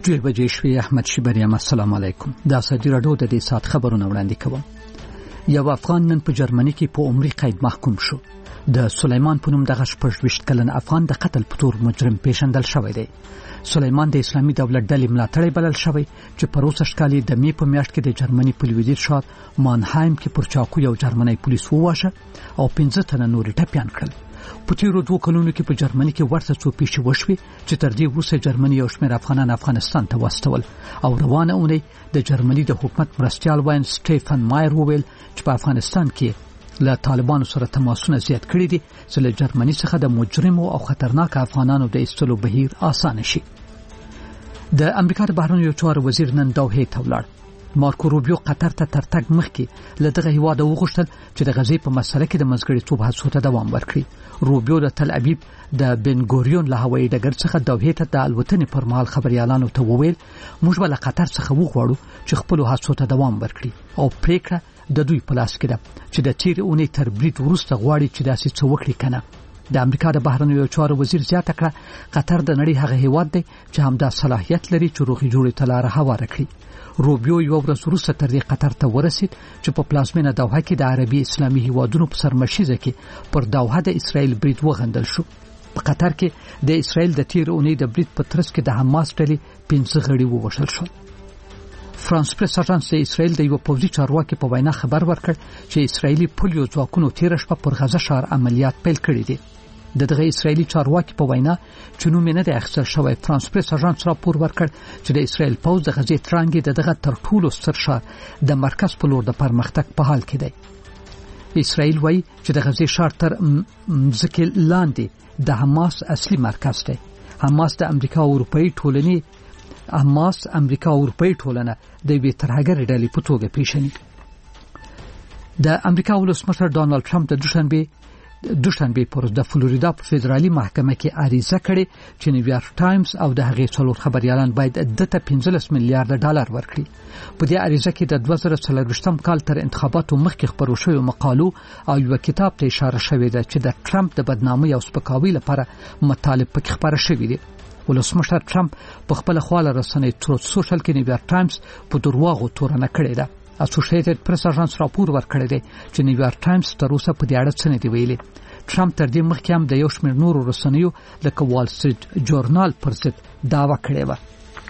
2 بجې شوې. احمد شیبریم، السلام علیکم. دا سدي راډیو د دې سات خبرونه وړاندې کوم. یو افغان نن په جرمني کې په عمري قید محکوم شو. د سلیمان په نوم دغه 28 کلن افغان د قتل په تور مجرم پیژندل شوی دی. سلیمان د اسلامي دولت ډلې ملاتړی بلل شوی چې په 20 کال د می په میاشت کې د جرمني په لویدیځ ښار مانهایم کې پر چاقو یو جرمني پولیس وواژه او 15 تنه نور ټپيان کړل. په تیرو 2 کلونو کې په جرمني کې ورته څو پیښې وشوې چې تر دې وروسته جرمني یو شمېر افغانان افغانستان ته واستول او روانه اونۍ د جرمني د حکومت مرستيال وین سټيفن مایر وویل چې په افغانستان کې له طالبانو سره تماسونه زیات کړي دي چې له جرمني څخه د مجرمو او خطرناک افغانانو د ایستلو بهیر آسان شي. د امریکا د بهرنیو چارو وزیر نن دوحې ته ولاړ. مارکو روبیو قطر ته ترتګ مخکې له دغه هیواد وغوښتل چې د غزې په مسله کې د منځګړیتوب هڅو ته دوام ورکړي. روبیو د تل ابیب د بن ګوریون له هوایي ډګر څخه دوحې ته د الوتنې پر مهال خبريالانو ته وویل موږ به له قطر څخه وغواړو چې خپل هڅو ته دوام ورکړي او پریکړه د دوی په لاس کې ده چې د تیر اونۍ تر برید وروسته غواړي چې داسې څه وکړي کنه. د امریکا د بهرنیو چارو وزیر زیاته کړه قطر د نړۍ هغه هیواد دی چې همدا صلاحیت لري چې روغي جوړې ته لار هواره کړي. روبیو یو ورځ وروسته تر دې قطر ته ورسید چې په پلازمینه دوحه کې د عربي اسلامي هیوادونو په سرمشیزه کې پر دوحه د اسرائیل برید وغندل شو. په قطر کې د اسرائیل د تیر اونۍ د برید په ترڅ کې د حماس ډلې 15 غړي ووژل شول. فرانس پریس اژانس د اسرائیل د یو پوځي چارواکي په وینا خبر ورکړ چې اسرائیلي پولیو ځواکونو تیر شپه پر غزه ښار عملیات پیل کړي دي. دغه اسرائیلي چارواکي په وینا چې نوم نه د اخیستل شوی فرانس پریس اژانس راپور ورکړ چې د اسرائیل پوځ د غزې ترانګي دغه تر ټولو ستر ښار د مرکز په لور د پرمختګ په حال کې دی. اسرائیل وایي چې د غزې ښار تر ځکه لاندې د حماس اصلي مرکز دی. حماس امریکا او اروپאי ټولنه د وی ترهګر ډلې په توګه پیژني. د امریکا ولسمشر ډانلډ ټرمپ د دوشنبه پر د فلوریدا په فدرالي محکمه کې عریضه کړې چې نیویارک ټایمز او د هغې څلور خبريالان باید دته 15 میلیارډ ډالر ورکړي. په دې عریضه کې د 2024 کال تر انتخاباتو مخکې خبرو شوی مقالو او یو کتاب ته اشاره شوې ده چې د ټرمپ د بدنامۍ او سپکاوي لپاره مطالب پکې خبره شوې دي. ولسمشر ټرمپ په خپل خواله رسنۍ تروت سوشل کې نیویارک ټایمز په دروغو تورنه کړې ده. اسوسییټډ پریس اژانس راپور ورکړی دی چې نیویارک ټایمز تر اوسه په دې اړه څه نه دی ویلي. ټرمپ تر دې مخکې هم د یو شمېر نورو رسنیو لکه وال سټریټ جورنال پر ضد دعوه کړې و.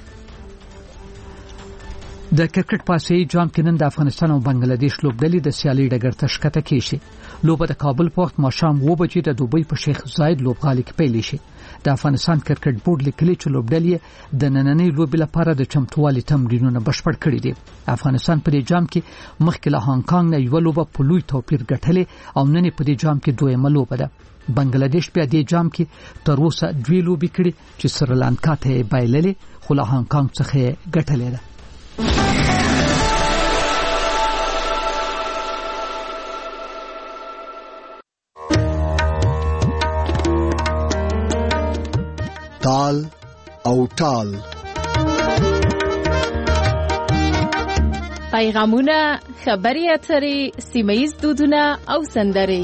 د کرکټ په آسیایي جام کې نن د افغانستان او بنگلاديش لوبډلې د سیالي ډګر ته ښکته کیږي. لوبه د کابل په وخت ماښام 2 بجې د دوبۍ په شیخ زاید لوبغالي کې پیل شي. د افغانستان کرکټ بورډ لیکلي چې لوبډلې د نننۍ لوبې لپاره د چمتووالي تمرینونه بشپړ کړي دي. افغانستان په دې جام کې مخکې له هانګ کانګ نه یو لوبه په لوی توپیر ګټلې او نن په دې جام کې دویمه لوبه ده. بنگلاديش په دې جام کې تر اوسه 2 لوبې کړې چې سریلانکا ته بایللې خو له هانګ کانګ څخه ګټلې ده. تال او ټال پیغامونه، خبري اترې، سیمه‌ییز دودونه او سندرې.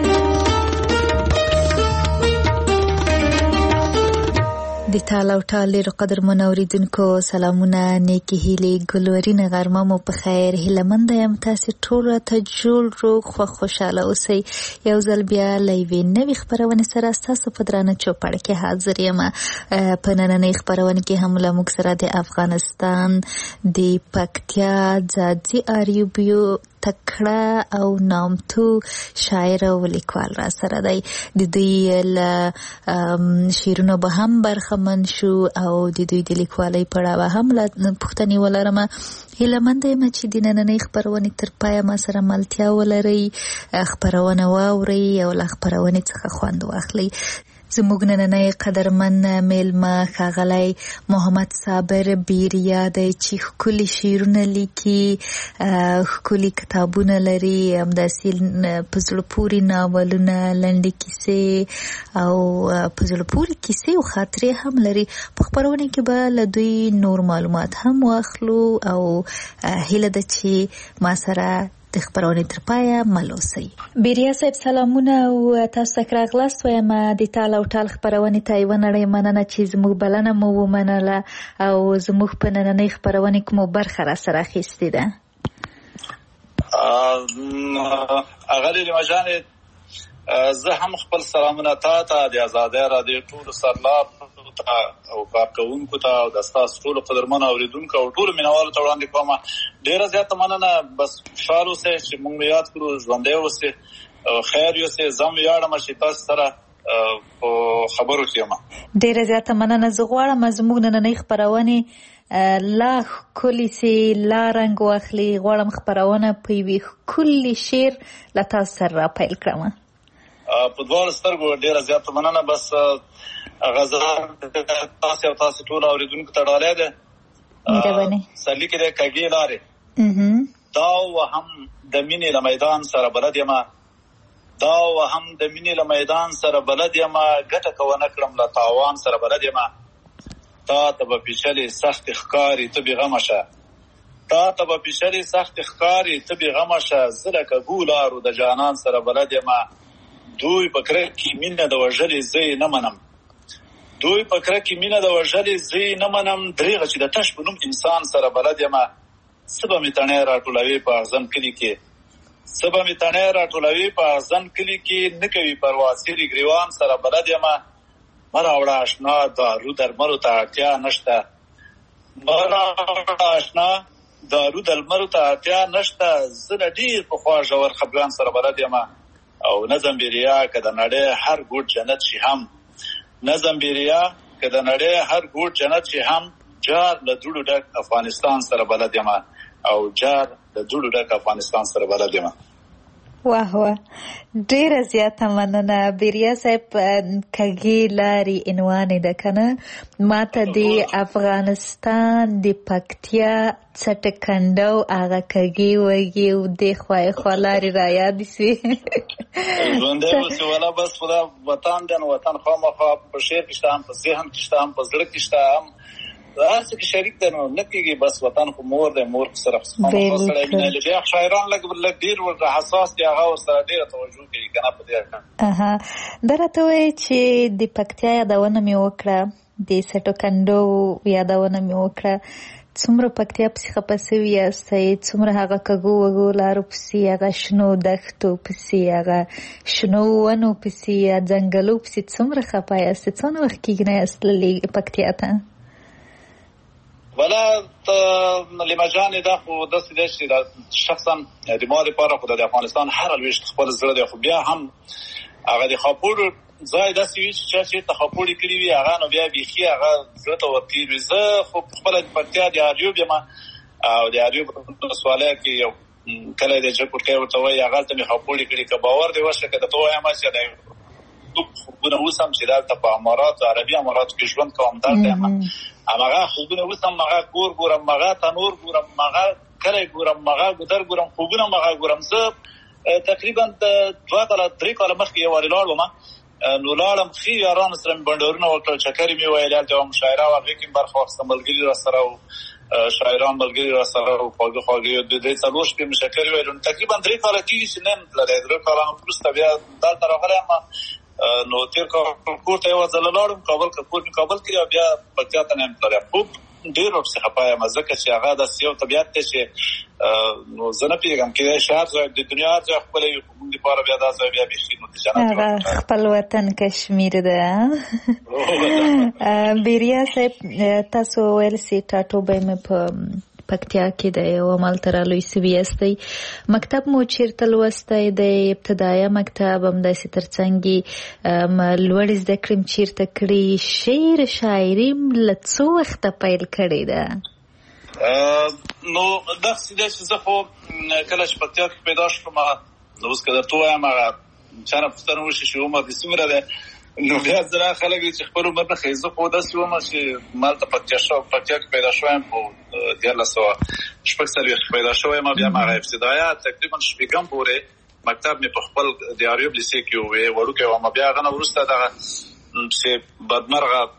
د تال او ټال ډېر قدرمن اوریدونکو سلامونه، نیکی هیلې، ګلورینه غرمه مو په خیر. هیلهمند یم تاسو ټول ته جوړ روغ خو خوشاله اوسئ. یو ځل بیا لایوي نوې خبرونه سره تاسو په درانه چوپړ کې حاضر یم. په نننۍ خبرونه کې هم له موږ سره د افغانستان د پکتیا ځاځي اریوبیو تکړه او نامتو شاعر او لیکوال را سره دی. د دوی له شعرونو به هم برخمن شو او د دوی د لیکوالۍ په اړه هم پوښتنې ولرم. هیلهمند یم چې د نننۍ خبرونې تر پایه ما سره ملتیا ولرئ، خبرونه واورئ او له خبرونې څخه خوند واخلئ. زموږ نننۍ قدرمن میلمه ښاغلی محمد صابر بیریا دی چې ښکلي شعرونه لیکي، ښکلي کتابونه لري، همداسې په زړه پورې ناولونه، لنډې کیسې او په زړه پورې کیسې او خاطرې هم لري. په خپرونه کې به له دوی نور معلومات هم واخلو او هیله ده چې ما سره د خبرونې تر پایه ملوسي. بیریا صاحب سلامونه او تاسو ته راغلاست. وایم د ټال او ټال خبرونې ته یو نړۍ مننه چې زموږ بلنه مو ومنله او زموږ په نننۍ خبرونې کې مو برخه را سره اخیستې ده. اغلی لمجانې زه هم خپل سلامونه ته د آزادۍ رادیو ټولو سرلاب او کارکوونکو ته او د ستاسو ټولو قدرمنو اورېدونکو او ټولو مینوالو ته وړاندې کوم ډیره زیاته مننه. بس خوشحال اوسئ چې موږ یاد کړو، ژوندی اوسئ، خیر اوسئ. زه هم ویاړم چې تاسو سره په خبرو کې یم. ډیره زیاته مننه. زه غواړم زموږ نننۍ خبرونې لا ښکلې سي، لا رنګ واخلي. غواړم خبرونه په یوې ښکلي شعر له تاسو سره را پیل کړم. په دواړو سترګو ډیره زیاته مننه. بس غزل تاسو او تاسو ټول اوریدونکو ته ډالۍ ده. سلی کې د کګي لارې دا وهم د مینې له میدان سره بلد یم، دا وهم د مینې له میدان سره بلد یم، ګټه کو نه کړم له تاوان سره بلد یم. تا ته به پیچلې سخت ښکاري ته بې غمه شه، تا ته به پیچلې سخت ښکاري ته بې غمه شه، زه لکه ګولارو د جانان سره بلد یم. دوی په کرک کې مینه د وژلې زه یې نه منم، دوی په کرک کې مینه د وژلې زه یې نه منم، دریغه چې د تش په نوم انسان سره بلد یم. څه به مې تڼۍ راټولوي په اغزن کلي کې، څه به مې تڼۍ راټولوي په اغزن کلي کې، نه کوي پروا سیري ګریوان سره بلد یم. مه راوړه اشنا دارو درملو ته اړتیا نشته، مه راوړه اشنا دارو درملو ته اړتیا نشته، زه له ډېر پخوا ژور خفګان سره بلد یم. او نظم بیریا که د نړۍ هر ګوټ جنت شي هم، نظم بیریا که د نړۍ هر ګوټ جنت شي هم، جار له دوړو ډک افغانستان سره بلد یم، او جار له دوړو ډک افغانستان سره بلد یم. واه واه، ډیره زیاته مننه بیریا صاحب. کږې لارې عنوان ده کنه، ماته د افغانستان د پکتیا څټکنډو هغه کږې وږې او د خوای خلارې را یاد شي. ژوندی اوسې ولا بس خدا وطن دی نو وطن خامخا په شعر کې شته، هم په ذهن کې شته، هم په زړه کې شته، هم هر څه کې شریک دی. نو نه کېږي، بس وطن خو مور دی، مور سره خامخا سړی مینه لري. بیا شاعران لږ ډېر ورته حساس دي، هغه ورسره ډېره توجه کوي که نه په دې. دا راته وایي چې د پکتیا یادونه مې وکړه، د څټکنډو یادونه مې وکړه. څومره پکتیا پسې خپه سوي یاستئ، څومره هغه کږو وږو لارو پسې، هغه شنو دښتو پسې، هغه شنو ونو پسې، ځنګلو پسې څومره خپه یاستئ؟ څونه وخت کېږي نه یاست تللي پکتیا ته؟ ولا لیما جانې دا خو داسې دی چې شخصا د ما دپاره خو د افغانستان هر لویشت خپل زړه دی، خو بیا هم هغه د خاپوړو ځای داسې وي چې چا چېرته خاپوړې کړي وي هغه نو بیا بیخي هغه زړه ته ورتېر وي. زه خو خپله د پکتیا د اریوب یم، او د اریوب ولسوالۍ کې یو کلی دی جګپوټکی ورته وایي، هغلته مې خاپوړې کړي. که باور دې وشي که درته ووایم چې د خوبونه اوس هم چې دلته په اماراتو عربي اماراتو کې ژوند کوم دلته یم، هماغه خوبونه اوس هم هغه کور ګورم، هغه تنور ګورم، هغه کلی ګورم، هغه ګودر ګورم، خوبونه هم هغه ګورم. زه تقریبا 2-3 کاله مخکې یو وارې لاړم، نو لاړم ښې یارانو سره مې بنډارونه وکړل، چکرې مې ویل، هلته یوه مشاعره وه، هغې کې مې برخه واخیسته، ملګري را سره و، شاعران ملګري را سره و، خواږه خواږه 2-4 شپې مې چکرې ویل. نو تقریبا 3 کاله کېږي چې نه یم تللی. 3 کاله وروسته بیا دلته راغلی یم. نو تېر کال کور ته یوه ځله لاړم، کابل که کور مې کابل کې، او بیا پکتیا ته نه یم تللی. خوب ډېر ورپسې خفه یم، ځکه چې هغه داسې یو طبیعت دی چې نو زه نه پوهېږم کېدای شي هر ځای د دنیا هر ځای ښکلی وي، خو موږ دپاره بیا دا ځای بیا بیخي نو د جنت هغه خپل وطن کشمیر ده. بیریا صاحب تاسو ویل سي ټاټوبی مې په پکتیا کې د یو همالته رالوی سوي یاستئ. مکتب مو چیرته لوستی دی؟ ابتدایه مکتب همداسې تر څنګ لوړې زده کړې م چیرته کړي؟ شعر شاعري له څو وخته پیل کړې ده؟ نو داسې دی چې زه خو کله چې پکتیا کې پیدا شوم، نو اوس که درته ووایم هغه چا نه پوښتنه وشي چې عمر دې څومره دی، نو بیا زه خلک دي چې خپل عمر نه ښیي. زه خو داسې وم چې مالته پکتیا کې پیدا شوی یم، په 1946 پیدا شوی یم. بیا هغه ابتدایه تقریبا شپږم پورې مکتب مې په خپل د اریوب لیسې کې وې، وړوکی وم. بیا هغه نه وروسته دغه چې بدمرغه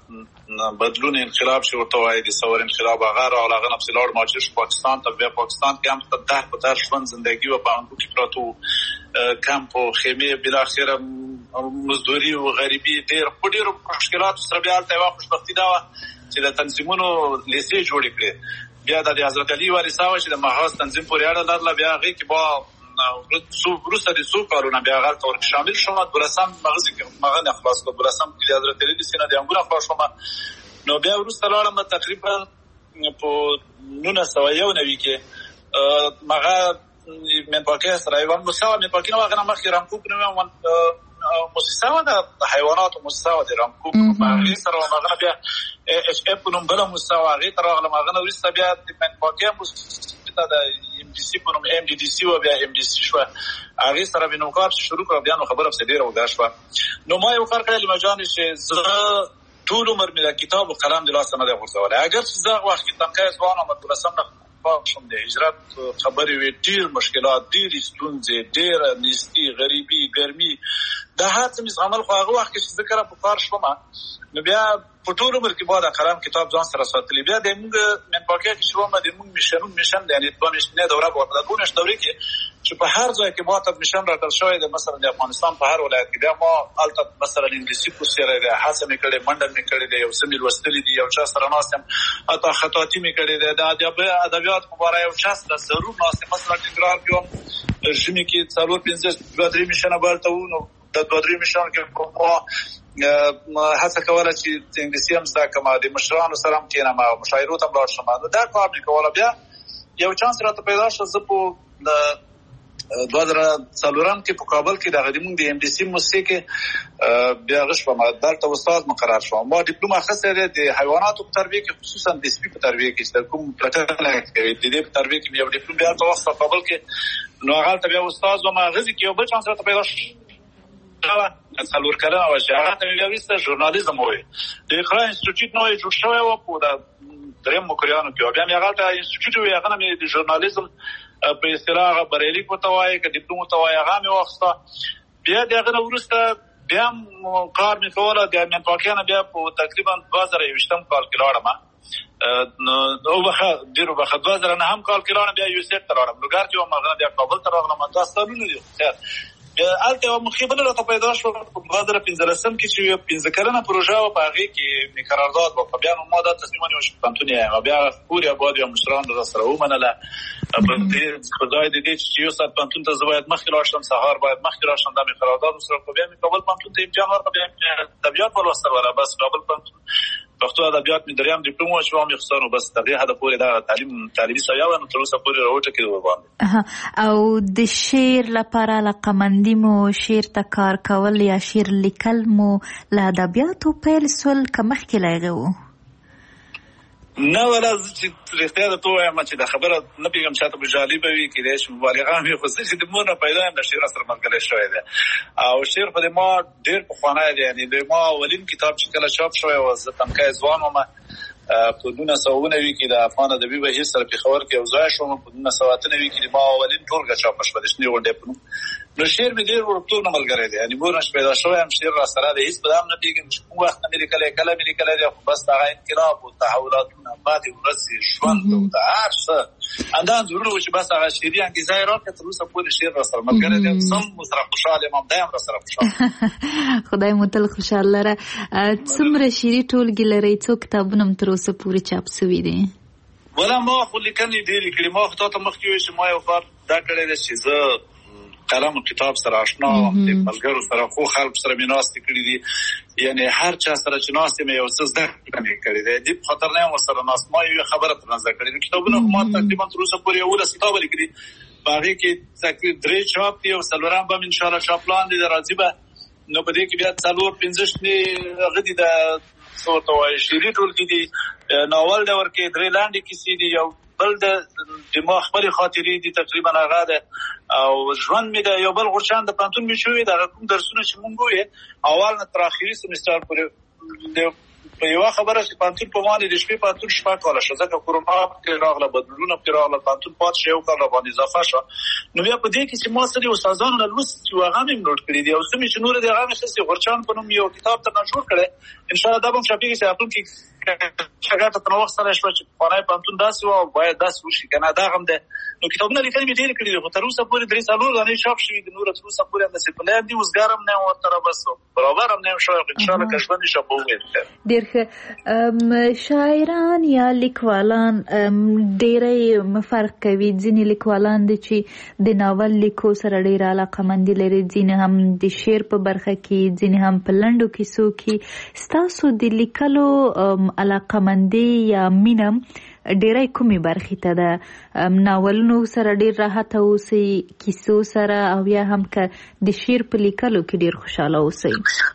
بدلون انقلاب چې ورته وایي د ثور انقلاب هغه راغله نفس لوړ ماجر پاکستان ته بیا پاکستان کې هم ته په تر ژوند زندگی و په انګو کې پروتو کمپ او خیمه بل اخره مزدوري او غریبي ډېر مشکلات سره بیا ته واخ خوشبختی دا چې د تنظیمونو لیسې جوړ کړي بیا د حضرت علي وارثاوه چې د محاذ تنظیم پورې اړه لرله بیا هغه کې با روسه د سو کارونه بیا هغه تور شامل شوه درسم مغزي مغنه خلاص کړ درسم کې د حضرت علي د سینې د انګور خلاص شوه نو بیا روسه لاړم تقریبا په 1991 کې مغه من پاکه سره یو مساوي من پاکه نو هغه مخکې رامکوک نو مؤسسه د حیوانات مؤسسه د رامکوک په سره مغه بیا اچ اف نوم بل مستوى غي تر هغه مغنه ورسته بیا د من پاکه مستوى د ام دي سي په نوم ام دي سي او بیا ام دي سي شو هغه سره بنو کار شروع کړ بیا نو خبره په ډیره ودا شو نو ما یو کار کړل مجان چې زه ټول عمر مې د کتاب او قلم د لاسه نه دی غورځول اگر چې زه وخت کې تنقیز وانه مدرسه نه شوم د هجرت خبرې وی ډیر مشکلات ډیر ستونزې ډیر نيستي غریبي ګرمي د هڅه مې عمل خو هغه وخت کې ذکر په کار شوم نو بیا په ټول عمر کې بعد قلم کتاب ځان سره ساتلی بیا د موږ من پاکه کې شوم د موږ میشن یعنی په میشنه دوره په دغه دوره کې چې په هر ځای کې ماته میشن راټول شوی د مثلا د افغانستان په هر ولایت کې بیا ما البته مثلا انګلیسي کو سره د حسن کړي منډل مې کړي دی یو سمې وستلې دی یو چا سره ناسم اته خطاطي مې کړي دی د ادبیات مبارک یو چا سره ضرور ناسم مثلا ټیګرام کوم ژمي کې څلور 15 میشن بالته نو د 2 میشن کې ما هڅه کوله چې انګلیسي هم زده کوم د مشرانو سره هم کېنم او مشاعرو ته لاړ شم دا کار مې کوله بیا یو چانس راته پیدا شو زه په د 2004 کې په کابل کې د غدیمون د ام دي سي موسیقي بیا غشم دلته استاد مقرر شوم ما ډیپلوم اخیسته د حیواناتو په تربیه کې خصوصا د سپي په تربیه کې چې کوم پلاتل کوي د دې په تربیه کې یو ډیپلوم بیا په وخت په کابل کې نو هغه ته بیا استاد و ما غزي کې یو بل چانس راته پیدا شو څلور کلنه و چې هغه ته ویل وسته ژورنالیزم وای د اقرا انسټیټیوټ نوې جوړ شوی و په د دریم مکریانو کې بیا هغه ته انسټیټیوټ وی هغه مې د ژورنالیزم په اصطلاح بریلی په توای ک ډیپلوم توای هغه مې واخسته بیا دغه ورسته بیا کار مې کوله د من پاکانه بیا په تقریبا 2020 کال کې لاړم نو وخه ډیرو وخت 2009 هم کال کې لاړم بیا یو سیټ تر لاړم لوګار کې ما بیا کابل تر راغلم تاسو نه دي البته یو مخیبل راته پیدا شو په 2015 کې چې 15 کلنه پروژه و په هغه کې می قرارداد و په بیا نو ماده تصمیم ونیو پانتونی بیا پوری آباد یا مشران در سره ومنله په دې خدای دې چې یو سات پانتون ته زوید مخکې راشم سهار باید مخکې راشم د می قرارداد سره په بیا می کابل پانتون ته امتحان ورکړم بیا طبيعت ولوستل ولا بس کابل پانتون پښتو ادبیات مې دریم ډیپلوم او مې خسرو بس دغه هدا پورې دا تعلیمي سیاوه نو تر اوسه پورې راوټه کې وباندې او د شعر لپاره لقمندی مو شعر ته کار کول یا شعر لیکل مو له ادبیاتو پیل سول کمخ کې لایغو نه ولا چې رښتیا ده ته وایم چې دا خبره نه پیغام چاته به جالب وي کې د مبالغه مې خو چې د مور نه پیدا هم د شعر سره ملګری شوی دی او شعر په ما ډېر په خوانه دی یعنی د ما اولین کتاب چې کله چاپ شوی و زه تمکای ځوان وم په 1990 کې د افغان ادبي بهیر سره په خبر کې اوځای شوم په 1990 کې ما اولین ټولګه چاپ شوه د شنو ونډه په نو شعر مې ډېر ورته نه ملګری دی یعنی مور نش پیدا شوی هم شعر را سره د هیڅ بدام نه پیګم چې کوم وخت مې لیکل دی بس هغه انقلاب او تحولات بعد ورځ ژوند او د هرڅه انداز ضروري چې بس هغه شعري انګیزه راکړه تر اوسه پورې شعر را سره ملګری دی سم سره خوشاله یم دایم را سره خوشاله خدای مو تل خوشاله لره څومره شعري ټولګي لري څو کتابونه تر اوسه پورې چاپ شوي دي ولا ما خو لیکنې ډېرې کړې ما خو ته مخکې وې چې ما یو کار دا کړی دی چې زه قلم او کتاب سره آشنا وم د ملګرو سره خو خلک سره مې ناستې کړي دي یعنی هر چا سره چې ناستې مې یو څه زده کړی دی دې خاطر نه یم ورسره ناست ما یو خبره تر نظر کړې کتابونه ما تقریبا تر اوسه پورې یو لس کتاب لیکلي په هغې کې تقریبا 3 چاپ دي او څلورم به ان شاء الله چاپ لاندې د راځي به نو په دې کې بیا 4-5 هغه دي د څورته وایي شعري ټولګي دي ناول د ورکې 3 لاندې کیسې دي یو بل د ما خپل خاطرې دي تقریبا هغه ده او ژوند مې د یو بل غرشان د پانتون مې شوې د کوم درسونه چې مونږ وې اول نه تر اخري سمستر پورې د په یو خبره چې پانتون په باندې د شپې پانتون شپه کاله شو ځکه کورونا کې راغله بدلونه کې راغله پانتون پات شو کال باندې اضافه شو نو بیا په دې کې چې ما سره استادانو له لوست چې هغه هم نوٹ کړی دی او سمې چې نور د هغه مشسي غرچان په نوم یو کتاب ته جوړ کړي ان شاء الله دا به شپږ چې خپل کې شګه ته نو وخت سره شو چې پانای پانتون داسې او باید داسې وشي کنه دا هم ده نو کتابونه لیکل مې ډېر کړی خو تر اوسه پورې درې سالو غوښنه چاپ شوی د نور تر اوسه پورې د سپلان دی وزګارم نه او تر بس برابر هم نه شو ان شاء الله کښبندي شپو ډېر شاعران یا لیکوالان ډېر فرق کوي ځینې لیکوالان دي چې د ناول لیکو سره ډېر علاقمند لري ځینې هم د شعر په برخه کې ځینې هم په لنډو کیسو کې ستاسو د لیکلو علاقمندي یا مینه ډېرې کومې برخې ته ده ناولونو سره ډېر راحت اوسئ کیسو سره او یا هم که د شعر په لیکلو کې ډېر خوشاله اوسئ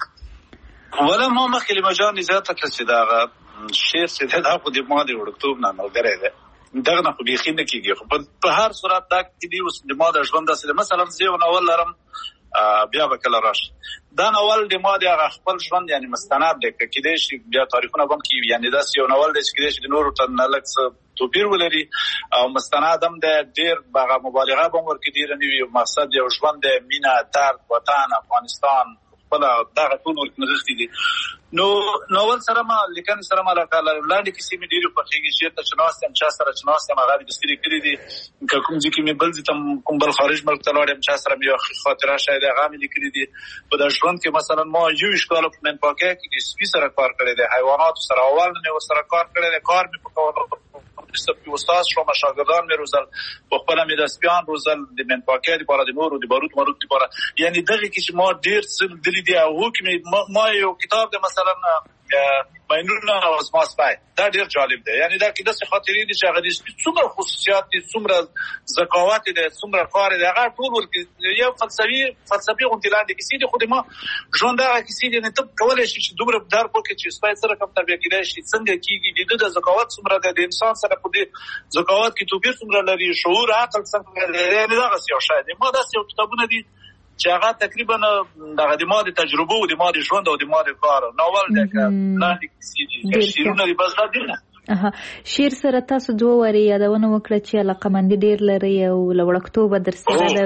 ولا ما مخکې له مجال زیاته کړ چې دا شعر چې دا خو د ما د وړکتوب نه ملګری دی دغه نه خو بیخي نه کېږي خو په هر صورت دا کې دی اوس د ما د ژوند داسې مثلا زه یو ناول لرم بیا به کله راشي دا ناول د ما د خپل ژوند یعنی مستند دی کېدای شي بیا تاریخونه هم کې یعنی دا یو ناول دی چې کېدای شي د نورو ته نه لږ توپیر ولري او مستند هم دی ډېر هغه مبالغه به هم ورکې ډېره نه وي مقصد یو ژوند دی مینه درد وطن افغانستان خپله دغه ټول ورته نغښتي دي نو ناول سره ما لیکنې سره ما لاندې کیسې مې ډېرې خوښېږي چېرته چې ناست یم چا سره چې ناست یم هغه مې دستګیرې کړي دي که کوم ځای کې مې بل ځای ته کوم بل خارج ملک ته لاړ یم چا سره مې یوه خاطره شاید هغه مې لیکلي دي په دا ژوند کې مثلا ما 21 کاله په منپاکۍ کې د سپي سره کار کړی دی حیواناتو سره اول نه مې ورسره کار کړی دی کار مې په کولو سپي استاد شوم شاګردان مې روزل په خپله مې د سپیان روزل د منپاکۍ دپاره د نورو د باروت ماروت دپاره یعنی دغې کې چې ما ډېر څه لیدلي دي او هغو کې ما یو کتاب دی مثلا مینونه او زما سپی دا ډېر جالب دی یعنی دا کې داسې خاطرې دي چې هغه د سپي څومره خصوصیات دي څومره ذکاوت دی څومره کار دی هغه ټول ورکې یو فلسفي غوندې لاندې کیسې دي خو د ما ژوند هغه کیسې دي ته کولی شي چې دومره درک وکړې چې سپی سره کوم تربیه کېدای شي څنګه کېږي د ده د ذکاوت څومره دی د انسان سره په دې ذکاوت کې توپیر څومره لري شعور عقل څنګه لري یعنې دغسې یو شی دی ما داسې یو کتابونه دي چې هغه تقریبا دغه د ما د تجربو او د ما د ژوند او د ما د کار ناول دی که لاندې کیسې دي شعرونه دي بس دا دي نه شعر سره تاسو دوه وارې یادونه وکړه چې علاقمندي ډېر لرئ او له وړکتوبه در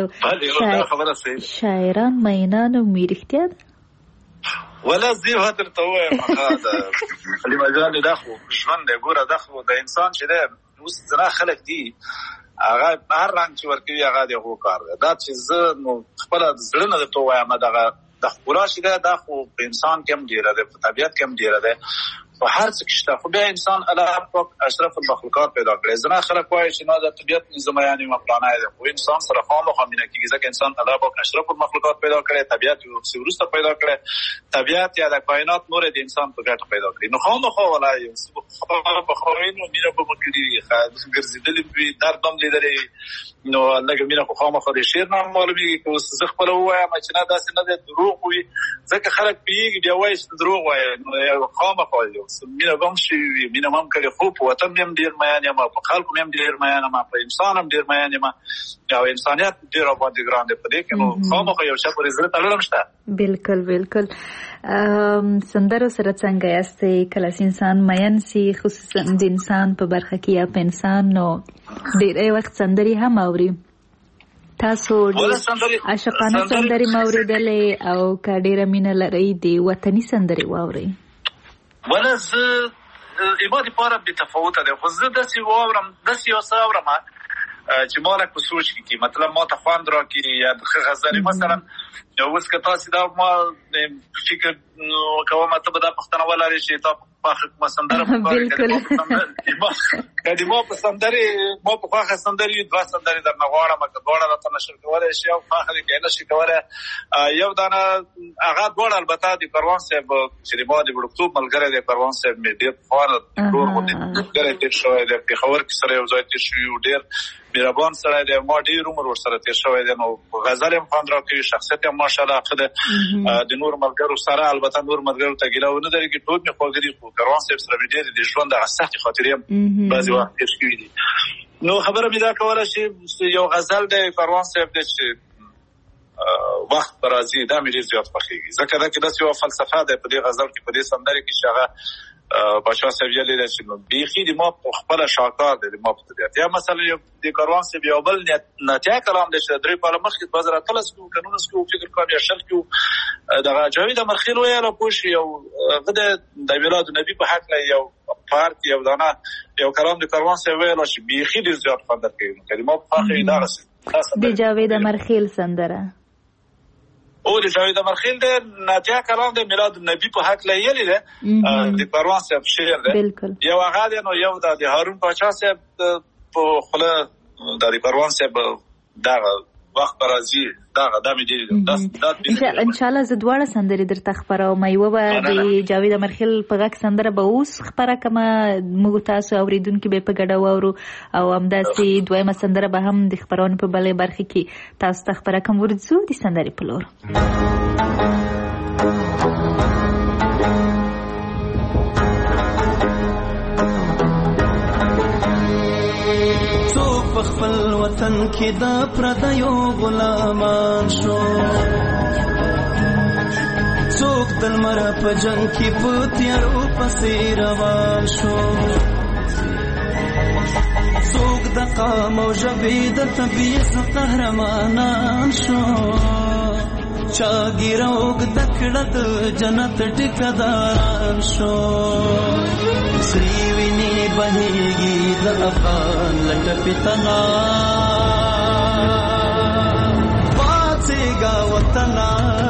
سره د شاعران مینان او مې رښتیا ده ولا زه هم درته ووایم علي مجال دا خو ژوند دی ګوره دا خو د انسان چې دی اوس زنا خلک دي هغه هر رنګ چې ورکوي هغه د هغو کار دی دا چې زه نو خپله زړه نه درته ووایم دغه د ښکلا چې دی دا خو په انسان کې هم ډېره دی په طبیعت کې هم ډېره دی په هر څه کې شته خو بیا انسان الله پاک اشرف المخلوقات پیدا کړی زنا خلک وایي چې نه د طبیعت نظام یعنې مقلانه دی خو انسان سره خامخا مینه کېږي ځکه انسان الله پاک اشرف المخلوقات پیدا کړی طبیعت یې ورپسې وروسته پیدا کړی طبیعت یا د کائنات نور د انسان په ګټه پیدا کړي نو خامخا ولا په خاورینو مینه به مو کړي ګرځېدلي وي درد هم لیدلی نو لږه مینه خو خامخا د شعر نه معلومېږي که اوس زه خپله ووایم چې نه داسې نه دی دروغ وي ځکه خلک پوهېږي بیا وایي چې دروغ وایي نو خامخا مینه به هم شوي وي مینه به هم کړې خو په وطن مې هم ډېر مین یم په خلکو مې هم ډېر مین یم په انسان هم ډېر مین یم او انسانیت ډېر راباندې ګران دی په دې کې نو خامخا یو چا پورې زړه تړل هم شته بالکل بالکل سندرو سره څنګه یاستئ کله چې انسان مین سي خصوصا د انسان په برخه کې یا په انسان نو ډېری وخت سندرې هم اوري تاسو عاشقانه سندرې مو اورېدلې او که ډېره مینه لرئ د وطني سندرې واورئ ولا زه زما دپاره بېتفاوته دی خو زه داسې واورم داسې یو څه اورم چې ما لږ په سوچ کې کړي مطلب ما ته خوند راکړي یا د ښه غزلې مثلا اوس که تاسې دا ما فکر کوم ته به دا پوښتنه ولرئ چې تا په سندره که د ما په سندرې ما په خوښه سندرې دوه سندرې درنه غواړم که دواړه راته نشر کولی شي او خوښه دي که یې نشي کولی یو دانه هغه دواړه البته د کاروان صاحب چې د ما د وړکتوب ملګری دی کاروان صاحب مې ډېر پخوانه ټول غوندې ملګری تېر شوی دی پېښور کې سره یو ځای تېر شوي یو ډېر مهربان سړی دی ما ډېر عمر ورسره تېر شوی دی نو غزل هم خوند راکوي شخصیت هم ماشاءالله ښه دی د نور ملګرو سره البته نور ملګرو ته ګیله ونه لري چې ټول مې خواږه دي خو کاروان صاحب سره مې ډېرې د ژوند هغه سختې خاطرې هم بعضې وخت تېر شوي دي نو خبره مې دا کوله چې یو غزل دی کاروان صاحب دی چې وخت به راځي دا مې ډېر زیات خوښېږي ځکه دا کې داسې یوه فلسفه دی په دې غزل کې په دې سندرې کې چې هغه بچا سویلې رسې نو بیخي د ما خپل شاکار دي ما په طبيعت یا مثلا د کاروان سی بیا بل نتیا کلام د درې په مخ کې بازار تلس کو قانون اس کو فکر کوم یا شل کو د جاوید مرخیل ویاله پوش یو غده د میلاد نبی په حق یو پارت یو دانا یو کلام د کاروان سی ویاله چې بیخي د زیات خندر کوي کلمه په خې دا د جاوید مرخیل سندره او د جاوید مرخیل د نتیا کلام د میلاد نبی په حق لایلی ده د کاروان صاحب شعر ده یو هغه نو یو د هارون پاچا صاحب په خله د کاروان صاحب دا وخت راځي دا مې دي ان شاء الله زدواړه سندري درته خبروم یو به د جاوید مرخیل په غږ سندره به اوس خبره کما موږ تاسو اوریدونکو به په ګډه وورو او همداسې دویمه سندره به هم د خبرونې په بلې برخه کې تاسو ته خبره کوم ورځو د سندري په لور خپل وطن کې دا پردیو غلامان شو څوک د لمر په جنگ کې په تیارو پسې روان شو څوک د قام او ژبې د طبیعت قهرمانان شو چا ګیروګ د کړه د جنت ټیکداران شو سری ویني بهيږي د افغان لټ پتنا پاتېګا وطنا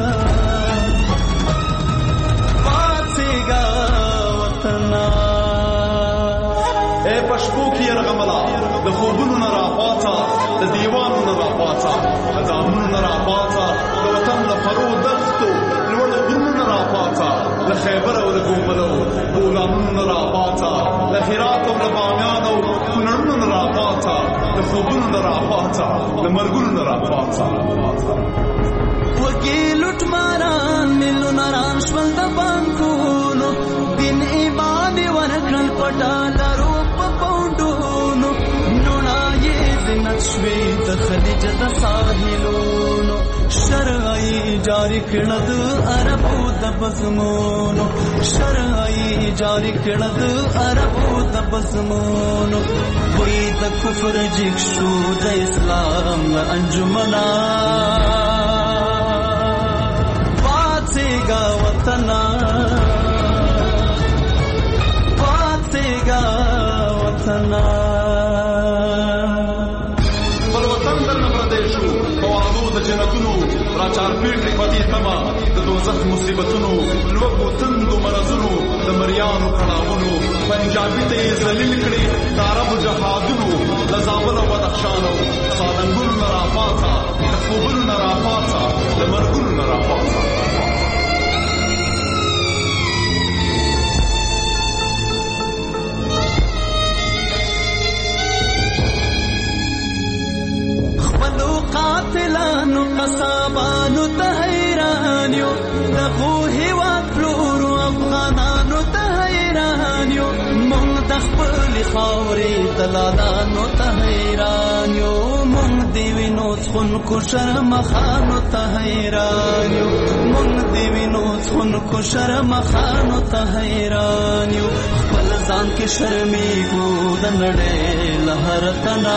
اے پښپو کې رغملا د خوبونو نه راپاتا د دیوانو نه راپاتا د دامونو نه راپاتا د وطن له فرو دښتو لوړ غرونو نه راپاتا له خیبر او له ګوملو غلامونو نه راپاتا له هرات او له بامیان او کونړونو نه راپاتا د خوبونو نه راپاتا د مرګونو نه راپاتا وګي لټ ماران ملو ناران شول د بانکونو دین ایمان ورکړل پټالرو په پوندونو نونای زینت شوي د خلیج د ساحلونو شرعي جاری کړه د عربو د بزمونو شرعي جاری کړه د عربو د بزمونو وې د کفر جګ شو د اسلام انجمنا پاتېګا وطنا وطنا بل وطن در نبردیشو قوانو د جنتونو راچار پیټ پتی تما د دوزخ مصیبتونو لوګو تندو مرزونو د مریانو کړهونو پنجابي ته ذلیل کړي د عرب جهادونو د زابل او بدخشانو سادنګل نراپاتا د خوبل نراپاتا د مرګل نراپاتا قاتلانو قصابانو ته حیران یو دغو هیواد پلورو افغانانو ته حیران یو مونږ د خپلې خاورې دلالانو ته حیران یو مونږ د وینو څښونکو شرمخانو ته حیران یو مونږ د وینو څښونکو شرمخانو ته حیران یو خپل ځان کې شرمېږو د نړۍ له هر تنا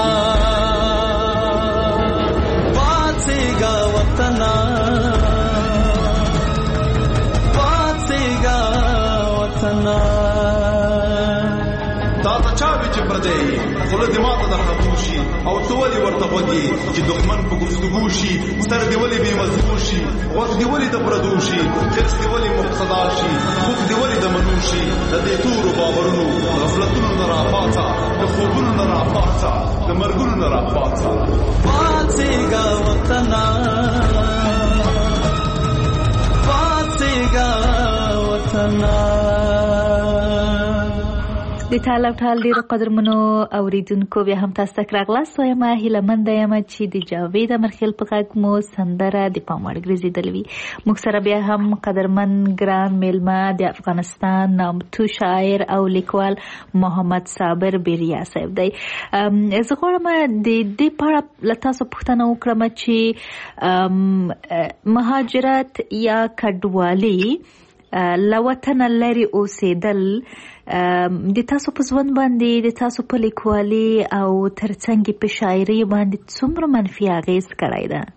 پاتېګا وطنا پاتېګا وطنا تا ته چا وی چې پردې خله دې ماته د خطوشي او تو ولي ورته وږي چې دښمن په ګفتگو شي ستر دی ولي به مزبور شي وخت دی ولي د پردوشي چې دی ولي مقصدا شي خوب دی ولي د منوشي د دې تور باورونو غفلتونو نه راپاتا د خوبونو نه راپاتا د مرګونو نه راپاتا پاتېګا وطنا پاتېګا وطنا د تعالی ټال ډیر قدرمنو اوریدونکو بیا هم تاسو ته راغلاست وایم هیله مند یم چې د جاوید مرخیل په غږ مو سندره د پاموړ ګرځیدلوي موږ سره بیا هم قدرمن ګران میلمه د افغانستان نامتو شاعر او لیکوال محمد صابر بیریا صاحب دی زه غواړم د دې په اړه له تاسو پوښتنه وکړم چې مهاجرت یا کډوالي له وطنه لرې اوسېدل د تاسو په ژوند باندې د تاسو په لیکوالي او ترڅنګ په شاعري باندې څومره منفي اغېز کړی ده؟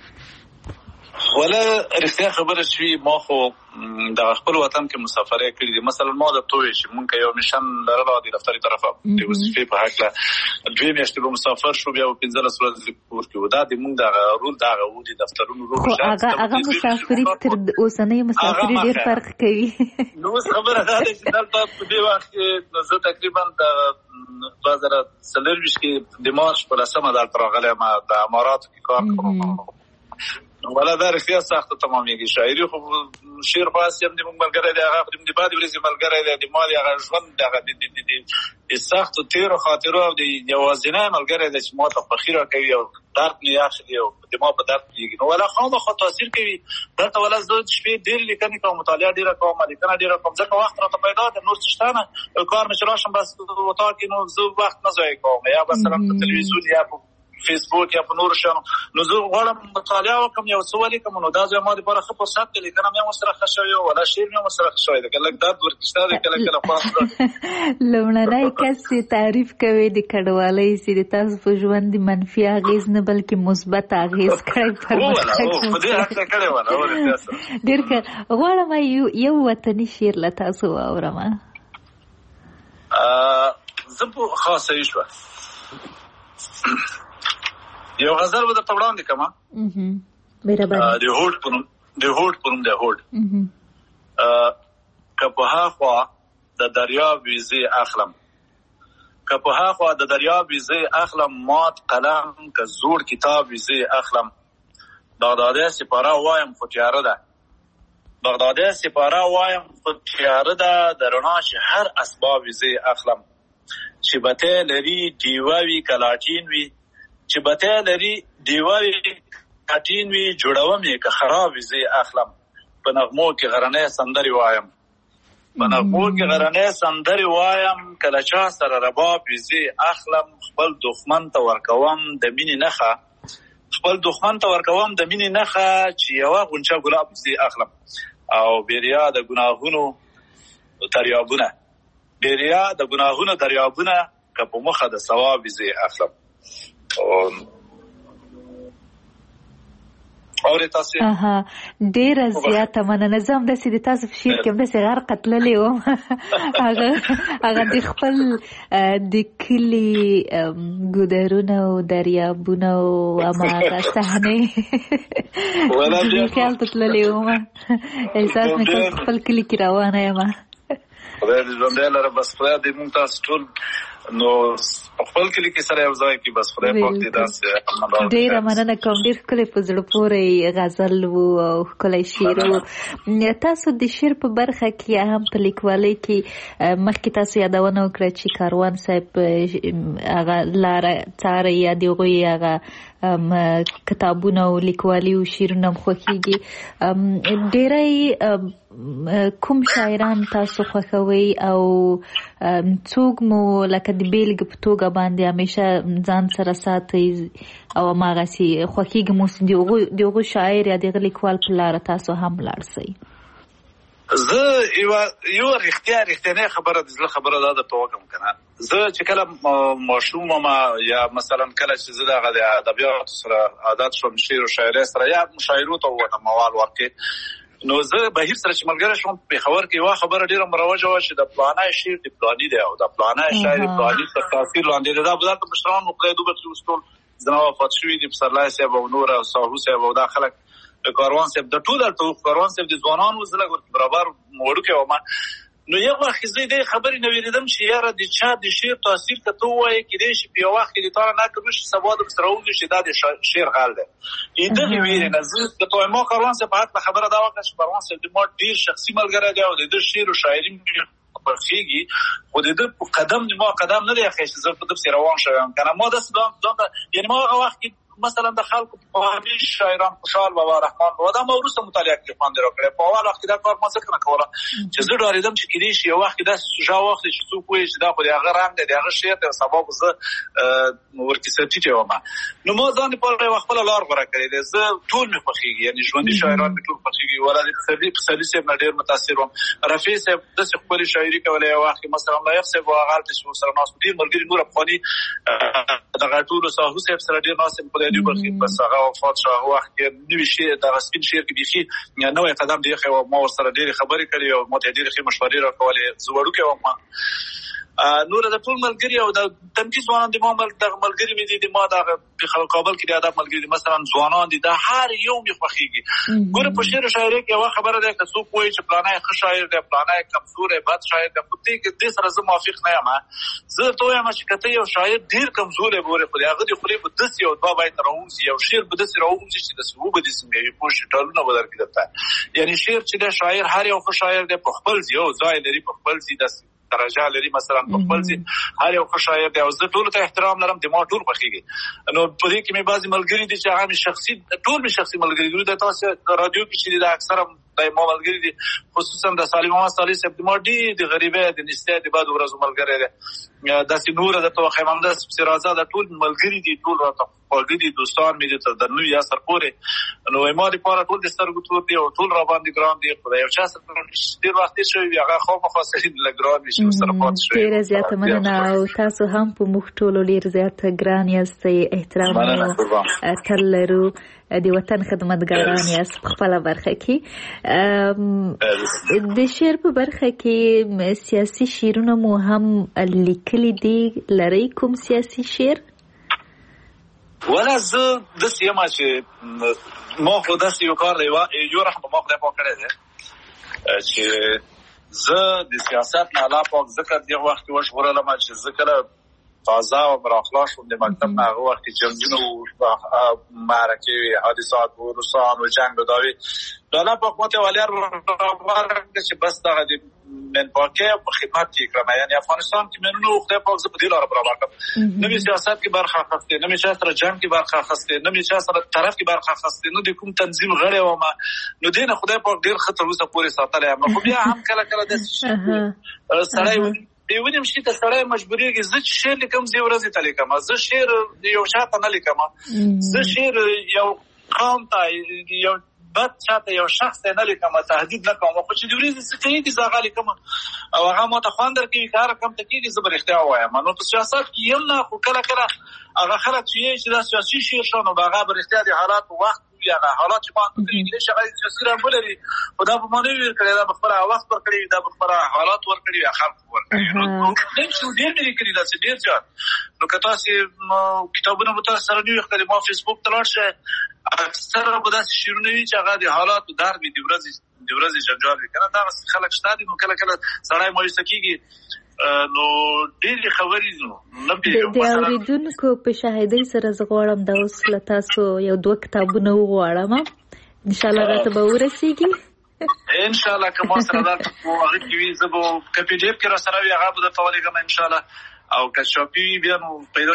ولا رښتیا خبره شوي ما خو د خپل وطن کې مسافرې کړې دي. مثلا ما د توې چې مونږ یو میشن لرلو د دفتري طرفه د وظیفې په هکله 2 میاشتې به مسافر شو، بیا 15 ورځې کور کې و. دا د مونږ دغه رول دغه و د دفترونو رول. خو هغه مسافري تر اوسنۍ مسافري ډېر فرق کوي. نو خبره دا ده چې دلته په دې وخت کې زه تقریبا د 2023 کې د مارچ په 10مه دلته راغلم د اماراتو کې کار کوم. ولا دا رښتیا سخته تمامېږي. شاعري خو شعر خو هسې هم د مونږ ملګری دی، هغه د بعدې ورځې ملګری دی، د ما د هغه ژوند دغه د سختو تېرو خاطرو او د یوازینی ملګری دی چې ما ته خوښي راکوي او درد مې اخلي او د ما په درد پوهېږي. نو ولا خامخا تاثیر کوي. دلته ولا زه شپې ډېرې لیکنې کوم، مطالعه ډېره کوم، لیکنه ډېره کوم، ځکه وخت راته پیدا ده. نور څه شته نه، کار مې چې راشم بس اتاق کې نو زه وخت نه ضایع کوم، یا مثلا په تلویزیون یا په فیسبوک یا په نورو شیانو. نو زه غواړم مطالعه وکړم، یو څه ولیکم. نو دا زما دپاره ښه فرصت دی. لیکنه مې هم ورسره ښه شوې ولا شعر مې هم ورسره ښه شوی دی. که لږ درد ورکې شته دی، کله کله خوند لومړنی کس چې تعریف کوي د کډوالۍ چې د تاسو په ژوند منفي اغېز نه بلکې مثبت اغېز کړی پرمختګ په دې هکله کړی ولا ډېر ښه. غواړم یو وطني شعر له تاسو واورم. زه په خاصه یې شوه یو غزل به درته وړاندې کړم. د هوډ په نوم دی. هوډ که په هاخوا د دریاب وي زه اخلم، که په هاخوا د دریاب وي زه اخلم، مات قلم که زوړ کتاب وي زه اخلم. بغدادي سپاره وایم خو تیاره ده، بغدادي سپاره وایم خو تیاره ده، د رڼا چې هر اسباب وي زه اخلم. چې بتې لري ډیوه وي کلاټین وي، چې بته لري دیواري کټین وی جوړوم یې که خراب وي زه اخلم. په نغمو کې غرنۍ سندري وایم، په نغمو کې غرنۍ سندري وایم، کله چا سره رباب وي زه اخلم. خپل دښمن ته ورکوم د مینې نښه، خپل دښمن ته ورکوم د مینې نښه، چې یوه غونچه ګلاب زه اخلم. او بیریا د ګناهونو دریابونه، بیریا د ګناهونو دریابونه، که په مخه د ثواب وي زه اخلم. ډېره زیاته مننه. زه همداسې د تاسو په شعر کې همداسې غرقه تللې وم. هغه د خپل د کلي ګودرونه او دریابونه او هماغه صحنې خیال ته تللې وم. احساس مې کړ خپل کلي کې روانه یم. خدای دې ژوندی لره. بس خدای دې مونږ تاسو ټول نو خپل کلی کې سره یو ځای کې بس خدای پاک دې داسې ډېره مننه کوم. ډېر ښکلی په زړه پورې غزل و او ښکلی شعر و. تاسو د شعر په برخه کې هم په لیکوالۍ کې مخکې تاسو یادونه وکړه چې کاروان صاحب هغه لاره څاره یا د هغوی هغه کتابونه او لیکوالي او شعرونه هم خوښېږي. ډېری کوم شاعران تاسو خوښوئ او څوک مو لکه د بیلګې په توګه باندې همیشه ځان سره ساتئ او هماغسې خوښېږي مو د هغو شاعر یا د هغه لیکوال په لاره تاسو هم لاړ شئ؟ زه یو رښتینی خبره د زړه خبره دا درته وکړم که نه. زه چې کله ماشوم وم یا مثلا کله چې زه دغه د ادبیاتو سره عادت شوم، شعر و شاعرۍ سره یا مشاعرو ته ووتم اول وخت کې، نو زه بهیر سره چې ملګری شوم پېښور کې یوه خبره ډېره مروجه وه چې د پلانی شعر د پلاني دی او د پلانی شاعر د پلاني تر تاثیر لاندې دی. دا به دلته مشرانو خدای دوبه چې اوس ټول زما وفات شوي دي، پسرلی صاحب او نور او ساهو صاحب او دا خلک کاروان صاحب د ټول هلته کاروان صاحب د ځوانانو زه لږ ورته برابر وړوکی وم. نو یو وخت زه دې خبرې نه وېرېدم چې یاره د چا د شعر تاثیر که ته ووایې کیدای شي په یو وخت کې د تا نه نقل وشي، سبا د سره ووځي چې دا د شعر غل دی. دغې وېرې نه زه د ما کاروان صاحب په هکله خبره دا وکړه چې کاروان صاحب د ما ډېر شخصي ملګری دی او د ده شعر و شاعري خوښېږي، خو د ده په قدم د ما قدم نه دی اخی چې زه په ده پسې روان شوی یم که نه. ما داسې یعنې ما هغه وخت کې مثلا د خلکو په شاعران خوشحال بابا رحمان بابا دا موروثه مطالعه کې خوند راکړي په اول وخت دا کار ما څنګه نه کوله چې زه ډارېدم چې کېدای شي یو وخت دا سوجا وخت چې څوک وایي چې دا خو هغه رنګ دی هغه شعر دی سبب زه ورکیسه ټیټه ومه نو ما ځان په خپل لار غوړه کړې ده زه ټول مې خوښیږي یعنی ژوندۍ شاعران مې ټول خوښیږي ولادي سړي صاحب نه ډېر متاثر وم رفیع صاحب د خپل شاعري کولای یو وخت مثلا لایق صاحب هغه چې سره ناس ډېر مرګري نور افغاني دغه ټول ساحو صاحب سره ډېر ناس په دې برخه بس هغه وفات شو هغه وخت کې نوې شي د سپین شعر کې بيخي نوې قدم دی خو ما سره ډېر خبرې کړې او ماته ډېر مشورې راکولې زوړو کې وم نور د ټول ملګری او د تنقید ځوانان د مامل د ملګری مې دي ما د کابل کې د ادب ملګری مثلا ځوانان دي د هر یو مې خوخيږي ګوره په شعر شاعري کې یو خبره ده چې څوک وایي چې پلانای ښه شاعر دی پلانای کمزور دی بد شاعر دی په دې کې د سره زه موافق نه یم زه ته وایم چې کته یو شاعر ډیر کمزور دی ګوره په هغه د خپل په دس یو دوا باید راوځي یو شعر په دس راوځي چې د سبب د څنګه په شټالونه بدل کېدته یعنی شعر چې د شاعر هر یو ښه شاعر دی په خپل یو ځای لري په خپل ځای د درجه لري مثلا په خپل ځای هر یو ښه شاعر دی او زه ټول ته احترام لرم د ما ټول خوښیږي نو په دې کې مې بعضی ملګری دي چې هغه شخصي ټول مې شخصي ملګری دي تاسو رادیو کې چې د اکثره د ما ملګری دي خصوصا د سالم محمد صالح صاحب د ما د غریبه د نسته د بعد ورځو ملګری دي د سنور د توخه مهندس سرازه د ټول ملګری دي ټول راته خوږ دي دوستان مې دي د نوې اثر پورې نو ما لپاره ټول د سترګو تور دي او ټول را باندې ګرام دي خدای یو چا سره ډیر وخت شوی هغه خو په خاصه د لګرام شي سره پات شوی ډیر زیات مننه او تاسو هم په مخ ټولو ډیر زیات ګران یاست احترام او تلرو د وطن خدمتګاران یاست په خپل برخه کې د شعر په برخه کې سیاسي شعرونه مو هم لیکلي دي لري کوم سیاسي شعر ولا زه د سیمه چې ما خو د یو کار دی یو رحم ما خو په کړی دی چې زه د سیاست نه علاوه په ذکر دی وخت وشغله ما چې ذکر تازه او براخلاص د مکتب نه هغه وخت جنگونه او معرکه حادثات و روسان و جنگ داوی دالا په قوت ولر ورته چې بس دا د من پاکه په خدمت کې کړم یعنی افغانستان کې منو خدای پاک زه په دې لاره برابر کړم نو سیاست کې برخه اخیسته نو چې سره جنگ کې برخه اخیسته نو چې سره طرف کې برخه اخیسته نو د کوم تنظیم غړی و ما نو دین خدای پاک ډیر خطر وسه پوری ساتلې ما خو بیا هم کله کله د سړی دیونیم شي ته سړی مجبوریږي زه چې شعر لیکم زه ورځې ته لیکم زه شعر یو شاته نه لیکم زه شعر یو قوم ته یو بد چاته یو شخص نه لیکم تهدید نه کوم خو چې د ورځې څه کوي چې زغه لیکم او هغه مو ته خواندر کوي کار کم ته کېږي زه برختیا وایم نو په سیاست کې یم نه خو کله کله هغه خلک چې د سیاسي شعر شنو هغه برختیا د حالات وخت هغه حالات چې ما د شغال سیاسي رامبلري خدا په معنی ورکړي دا په خپل وخت ورکړي دا په خپل حالات ورکړي خلک ورکړي نو څه ډېر لري کړی دا چې ډېر ځات نو کته چې کتابونه متاسره سره نیو خپل ما فیسبوک ته لاړ اکثره به دا شیرونه وی چې هغه د حالات درد دی ورځي جنجال کنه دا خلک شته نو کله کله سړی مایوسه کیږي نو ډېری خبرې نو نه پیژنم د اوریدونکو په شاهدۍ سره زغړم دا اوس له تاسو یو دوه کتابونه وغواړم ان شاء الله راته به ورسیږي ان شاء الله کوم سره راته په هغه کې وي زه به کپی ډیپ کې را سره وي هغه به تاسو لګم ان شاء الله او کښاپی بیا نو پیدا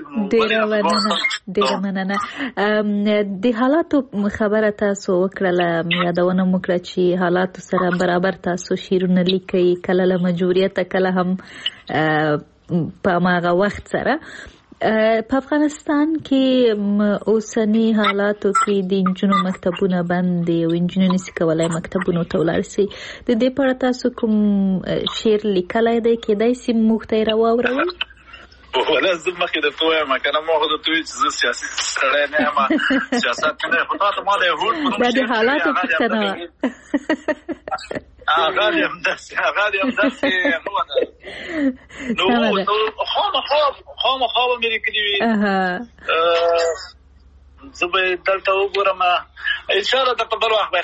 کیږي ډیر مننه د حالاتو خبره تاسو وکړه یادونه وکړه چې حالات سره برابر تاسو شیرونه لیکي کله له مجبوریت کله هم په ماغه وخت سره په افغانستان کې اوسنی حالاتو کې د انجونو مکتبونه بند دي او انجونو نشي کولای مکتبونو ته ولاړ شي د دې په اړه تاسو کوم شعر لیکلای دی کېدای شي موږ ته راوړئ ولا زما کې د توه ما کنه ما خو د توه چې سیاسي سره نه ما سیاست نه خو تاسو ما د هوټ د حالاتو پښتنه هغه هم داسې نو خامخا مې کړی وي زه به دلته وګورم ان شاء الله د په وخت به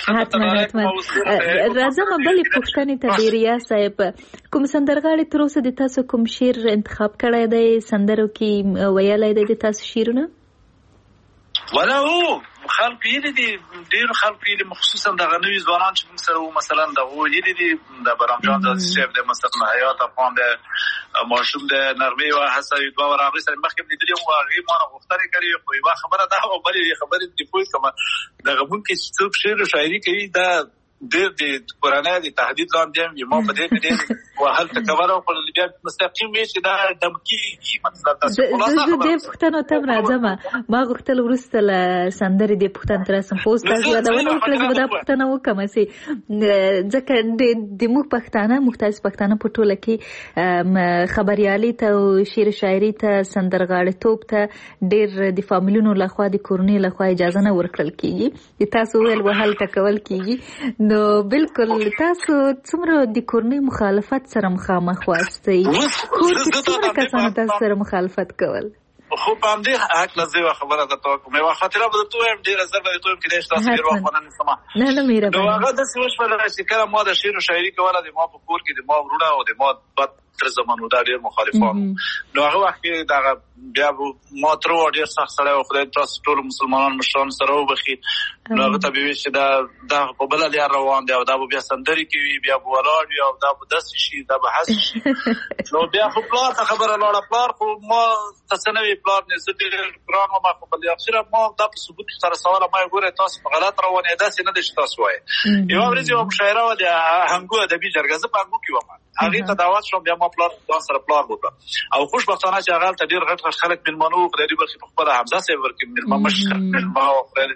راځم بلې پوښتنې ته ډیریا صاحب کوم سندرغاړي تر اوسه د تاسو کوم شعر انتخاب کړی دی سندرو کې ویلی دی د تاسو شعرونه ولا هو خلق یې دي ډېر خلق یې مخصوصا د غنوي ځوانان چې موږ سره مثلا د هو یې دي د برامجان د شیف د مثلا حیات افغان د ماشوم د نرمي او حسابي دوه ورغه سره مخکې د دې واغې ما غوښتنه کړې خو یو خبره ده او بلې خبره د پوي کوم د غبون کې څوک شعر او شاعري کوي دا د قرآن د تهدید لاندې یو ما په دې کې وهل تکوره او بیا مستقیم چې دا دمکی مطلب تاسو خلاصه د پښتنو ته راځم ما غوښتل ورسته ل سندري د پښتن تر سم پوسټ راځونه کړم دا پښتنو وکم سي ځکه د موږ پښتانه مختلف پښتانه په ټوله کې خبريالي ته شعر شاعري ته سندرغاړي توپ ته ډېر د فامیلونو لخوا د کورنۍ لخوا اجازه نه ورکړل کیږي تاسو ول وهل تکول کیږي نو بالکل تاسو څومره د کورنۍ مخالفت سره مخامخ واستئ خو څومره کسانو تاسو سره مخالفت کول خو باندې حق لزیو خبره ده ته کومه خاطره به ته هم ډیر زر به ته هم کې تاسو ډیر وخت ونه سما نه میره نو هغه د سوش په لاره چې کله ما د شعر او شاعري کوله د ما په کور کې د ما ورونه او د ما بد تر زمانو دا ډیر مخالفان نو هغه وخت کې دا بیا ما تر ډیر سخت سره خدای تاسو ټول مسلمانان مشران سره وبخي نو هغه طبيعي چې دا په بل لار روان دی او دا بیا سندري کوي بیا ولاړ وي او دا داس شي دا به حس شي نو بیا خو پلار خبره لاړه پلار خو ما تاسنوي پلار نه زه قرآن ما په بل اخر ما دا په ثبوت سره سوال ما ګوره تاسو په غلط روانه ده سینه د تاسو وای یو ورځ یو مشاعره و د هنګو ادبي جرګه زه په هنګو کې وم هغه ته دعوت شوم بیا ما پلار دا سره پلار وکړه او خوشبختانه چې هغه ته ډیر غټ خلک ملمنو خدای برخي په خپل حمزه سي ورکې ملما مشر ما او خپل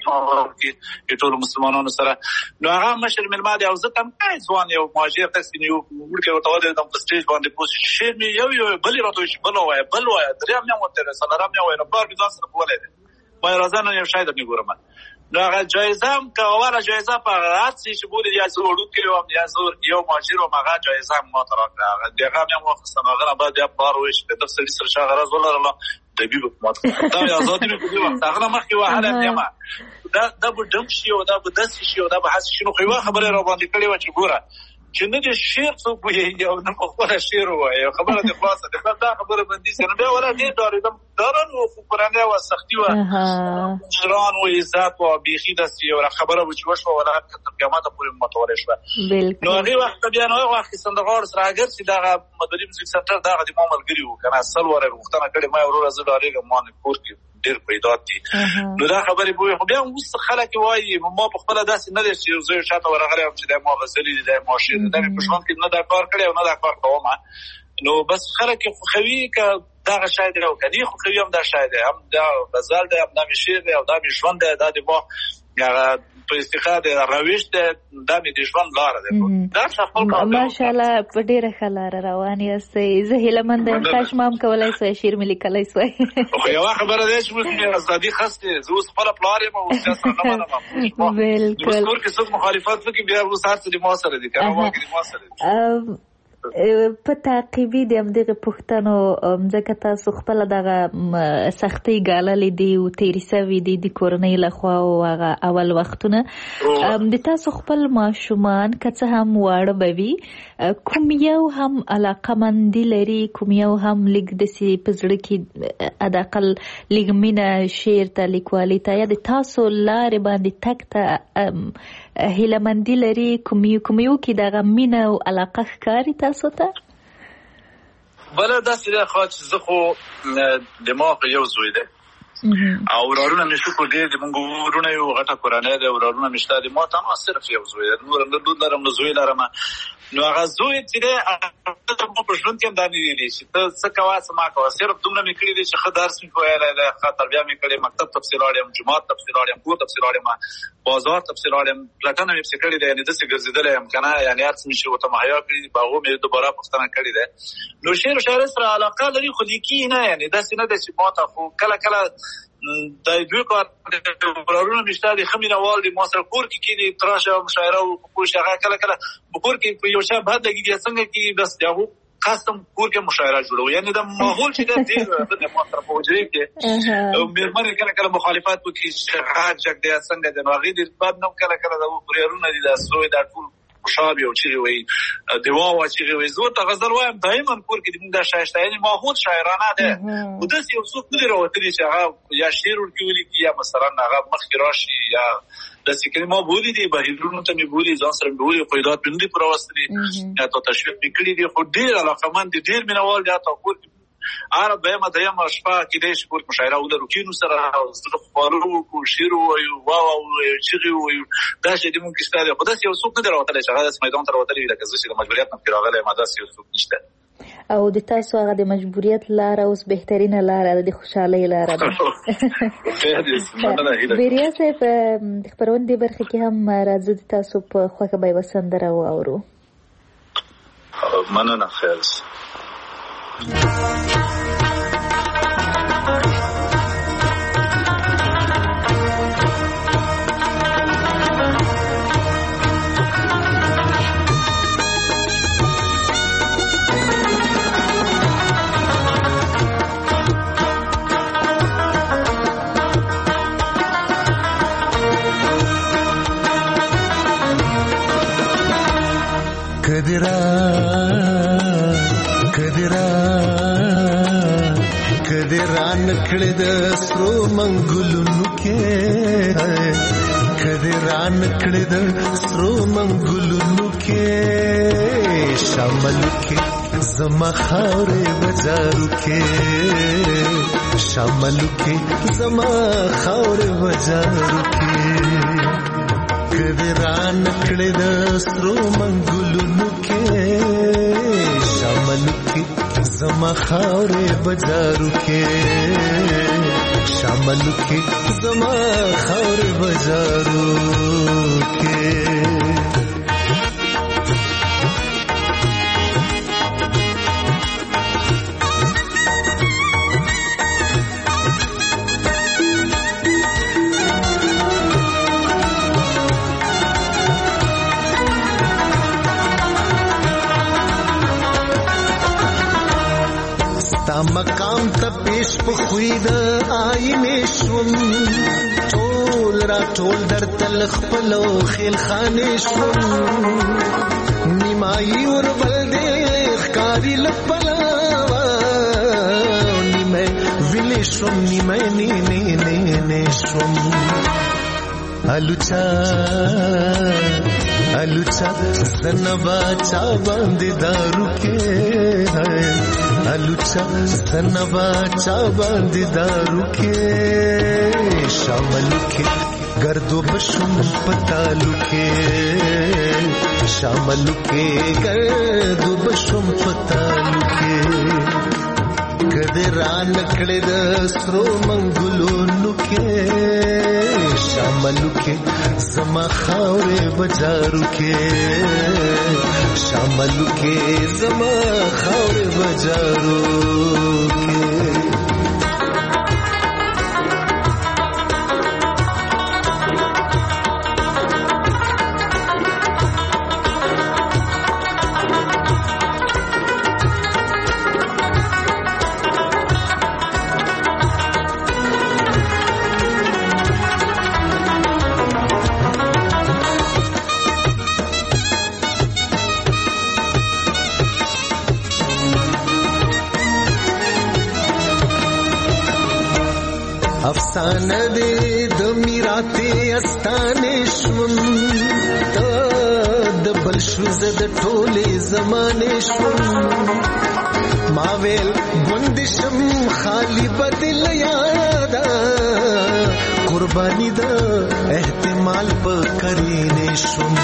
کې ټول مسلمانانو سره نو هغه مشر ملما دی او زه تم ځوان یو ماجر تاسو نیو ورکه وته د سټیج باندې پوسټ شي مې یو بلې راته شي بل وای دریم نه وته سلام نه وای نو بار بيځان سره بولې ما راځنه یو شاید نه ګورم نو هغه جایزه هم کوله جایزه په هغه چې بوله یا زوړو کې او یا زور یو ماجر او هغه جایزه ما ترکه هغه دغه هم وخت هغه بعد یا بار وش په تفصیل سره شغله راځول الله طبيب حکومت دا آزادي په دې وخت هغه مخکې وهله نیمه دا به دم شي او دا به داس شي او دا به حس شي نو خو خبره را باندې کړې و چې ګوره چې نه د شعر څوک وایي او نه په خپل شعر وایي خبره د خلاصه دا خبره باندې سره به ولا دې ډارېدم دارن او قرآن او سختي و شران او عزت او بيخي د سی او خبره و چې وشو ولا تر قیامت پورې متوالې شو نو هغه وخت بیا نو وخت صندوق سره اگر چې دا مدري موزیک سنټر دا د مو ملګری و کنه اصل وره وختنه کړي ما ورور زه ډارېږم ما نه کور کې ډېر پیدا دي نو دا خبرې به خو بیا اوس خلک وایي ما په خپل داسې نه دي چې زه شاته ورغلی چې د ما غزلې د ما شعر د په ژوند کې نه دا کار کړی او نه دا کار کوم نو بس خلک خوخوي ک دا شاید او کني خوخوي هم دا شاید هم دا غزل دی هم دا شعر دی او دا ژوند دی دا د ما په استفاده روش ده د دې ژوند لار ده دا څه ماشاءالله په ډیره خلاره روان یاستئ زه هیلمند یم کاش مام کولای سوای شعر ملي کولای سوای خو یو خبره ده چې موږ ازادي خسته زه اوس خپل پلار یم او تاسو نه منم بالکل نو څوک مخالفت وکړي بیا اوس هر څه د ما سره دي کنه واګي د ما سره په تعقیبي د همدغه پښتنو ځکه تاسو خپل دغه سختي ګاللې دي او تیری سوي دي د کورنۍ لخوا او هغه اول وختونه د تاسو خپل ماشومان که څه هم واړه بوي کوم یو هم علاقمندي لري کوم یو هم لیک د سي پزړه کې اداقل لیګمینه شعر ته لیکوالي ته یا د تاسو لارې باندې تک ته هیلمندي لري کوم یو کې دغه مینه او علاقه ښکاري تاسو ته بل داسې خاص زه خو دماغ یو زوی ده او ورارونه مې شو کو دې د موږ ورونه یو غټه قرانه ده ورارونه مشته دي ما ته صرف یو زوی ده نور نه دود لرم زوی لرم نو هغه زوی چې ده په پښتون کې باندې دي چې ته څه کوه ما کوه صرف دومره مې کړی دي چې ښه درس مې وایي له ښه تربیه مې کړې مکتب تفصیل اړم جماعت تفصیل اړم کور تفصیل اړم بازار تفصیل اړم پلاتنه مې څه کړی دی یعنی د څه ګرځیدل یم کنه یعنی هر څه مې شو ته مهیا کړی باغو مې دوباره پښتنه کړی دی نو شعر شاعر سره علاقه لري خو لیکي نه یعنی دا څنګه د چې ما ته خو کله دا دوی کار ورارونه مشته دي خمینه وال دي ما سره کور کې دي تراشه مشاعره او کوم شغه کله کور کې یو څه بعد لګي څنګه کې بس یو خاصم کور کې مشاعره جوړو یعنی د ماحول چې د ما سره پوجري کې او مېرمنې کله مخالفت وکړي چې راځي د څنګه د نوغي د بعد نو کله د ورارونه دي د سوې د ټول خوشحال یو چې وي دیوا وا چې وي زه ته غزل وایم دایماً کور کې موږ د شایسته یعنی ماحول شاعرانه ده خو داسې یو څوک نه راوتلی چې هغه یا شعر ورکړي ولیکي یا مثلا هغه مخکې راشي یا داسې کلمه بولي دي بهیرونو ته مې بولي ځان سره مې بولي قیدات مې نه دي پراوستلي یا تا تشویق مې کړي دي خو ډېر علاقمند دي ډېر مینهوال دي حتی کور کې هره دویمه شپه کېدای شي کور مشاعره ولرو کینو سره زړه خوارو وکړو شعر ووایو واوا ووایو چغې ووایو دا شی دې مونږ کې شته دی خو داسې یو څوک نه دی راوتلی چې هغه داسې میدان ته راوتلی وي لکه زه چې د مجبوریت نه پکې راغلی یم داسې یو څوک نشته او د تاسو هغه د مجبوریت لاره اوس بهترینه لاره د خوشحالۍ لاره ده بیریا صاحب د خپرونې برخه کې هم راځو د تاسو په خوښه به یوه سندره واورو مننه خیر کدرا نکړه د سرو منګلونو کې کدرا نکړه د سرو منګلونو کې شامل کې زما خاورې بازارو کې شامل کې زما خاورې بازارو کې کدرا نکړه د سرو منګلونو کې شامل کې زما خاورې بازارو کې شامل کې زما خاورې بازارو کې مقام ته پیش په خوې د آینې شوم ټول را ټول در تل خپلو خیل خانې شوم نیمایي وربل دې ښکاري لپلاوه نیمه ویلې شوم نیمه نه شوم الوچا سنبا چا باندې دارو کې الوچا سنبا چا باندې دارو کې شامل کې گردو بشم پتالو کې شامل کې گردو بشم پتالو کې کدرا نکړه د سرو منګلونو کې شامل کې زما خاورې بازارو کې شامل کې زما خاورې بازارو کې افسانه دې د میراته استانې شوم د بل شو زد ټولې زمانې شوم ما ویل بندشم خالی بدل یادا قربانی د احتمال په کرینې شوم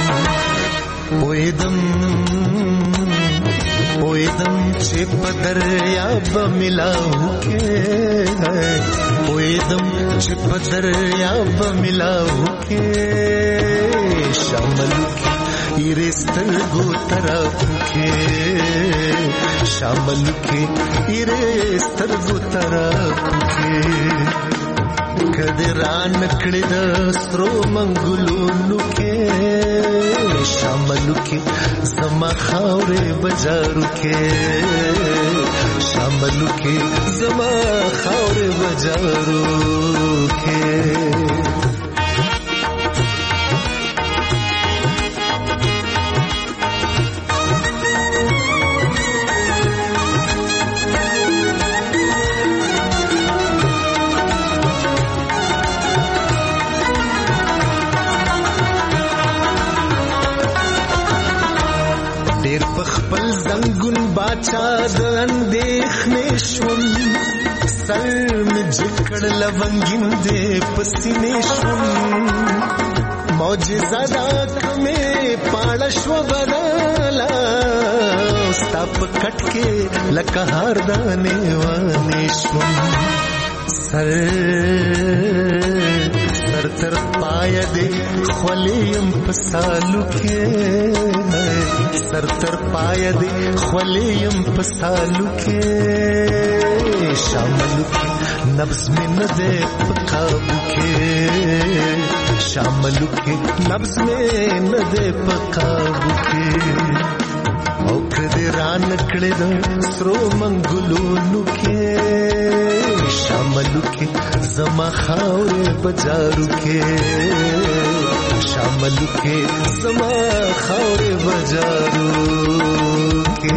وېدم چې په دریاب ملاو کې وېدم چې په دریاب ملاو کې شامل کې ایرستل گو طرف کې شامل کې ایرستل گو طرف کې کدرا نکړه د سرو منګلونو کې شامل کې زما خاورې بازارو کې شامل کې زما خاورې بازارو کې پاچا د اندېښنې شوم سر مې جکړ لونګین دې پسینې شوم معجزه دا کمې پاړه شو بدلا ستا په کټ کې لکه هار دانې وانې شوم سر تر پایا دې خولیم په سالو کې سر تر پایا دې خولیم په سالو کې شامل کې نبض میں نہ دے پقابو کے شامل کے نبض میں نہ دے پقابو کے اوکر دے ران کڑے دا سرو منگلونو کے شامل کے زما خاورے بجارو کے شامل کے زما خاورے بجارو کے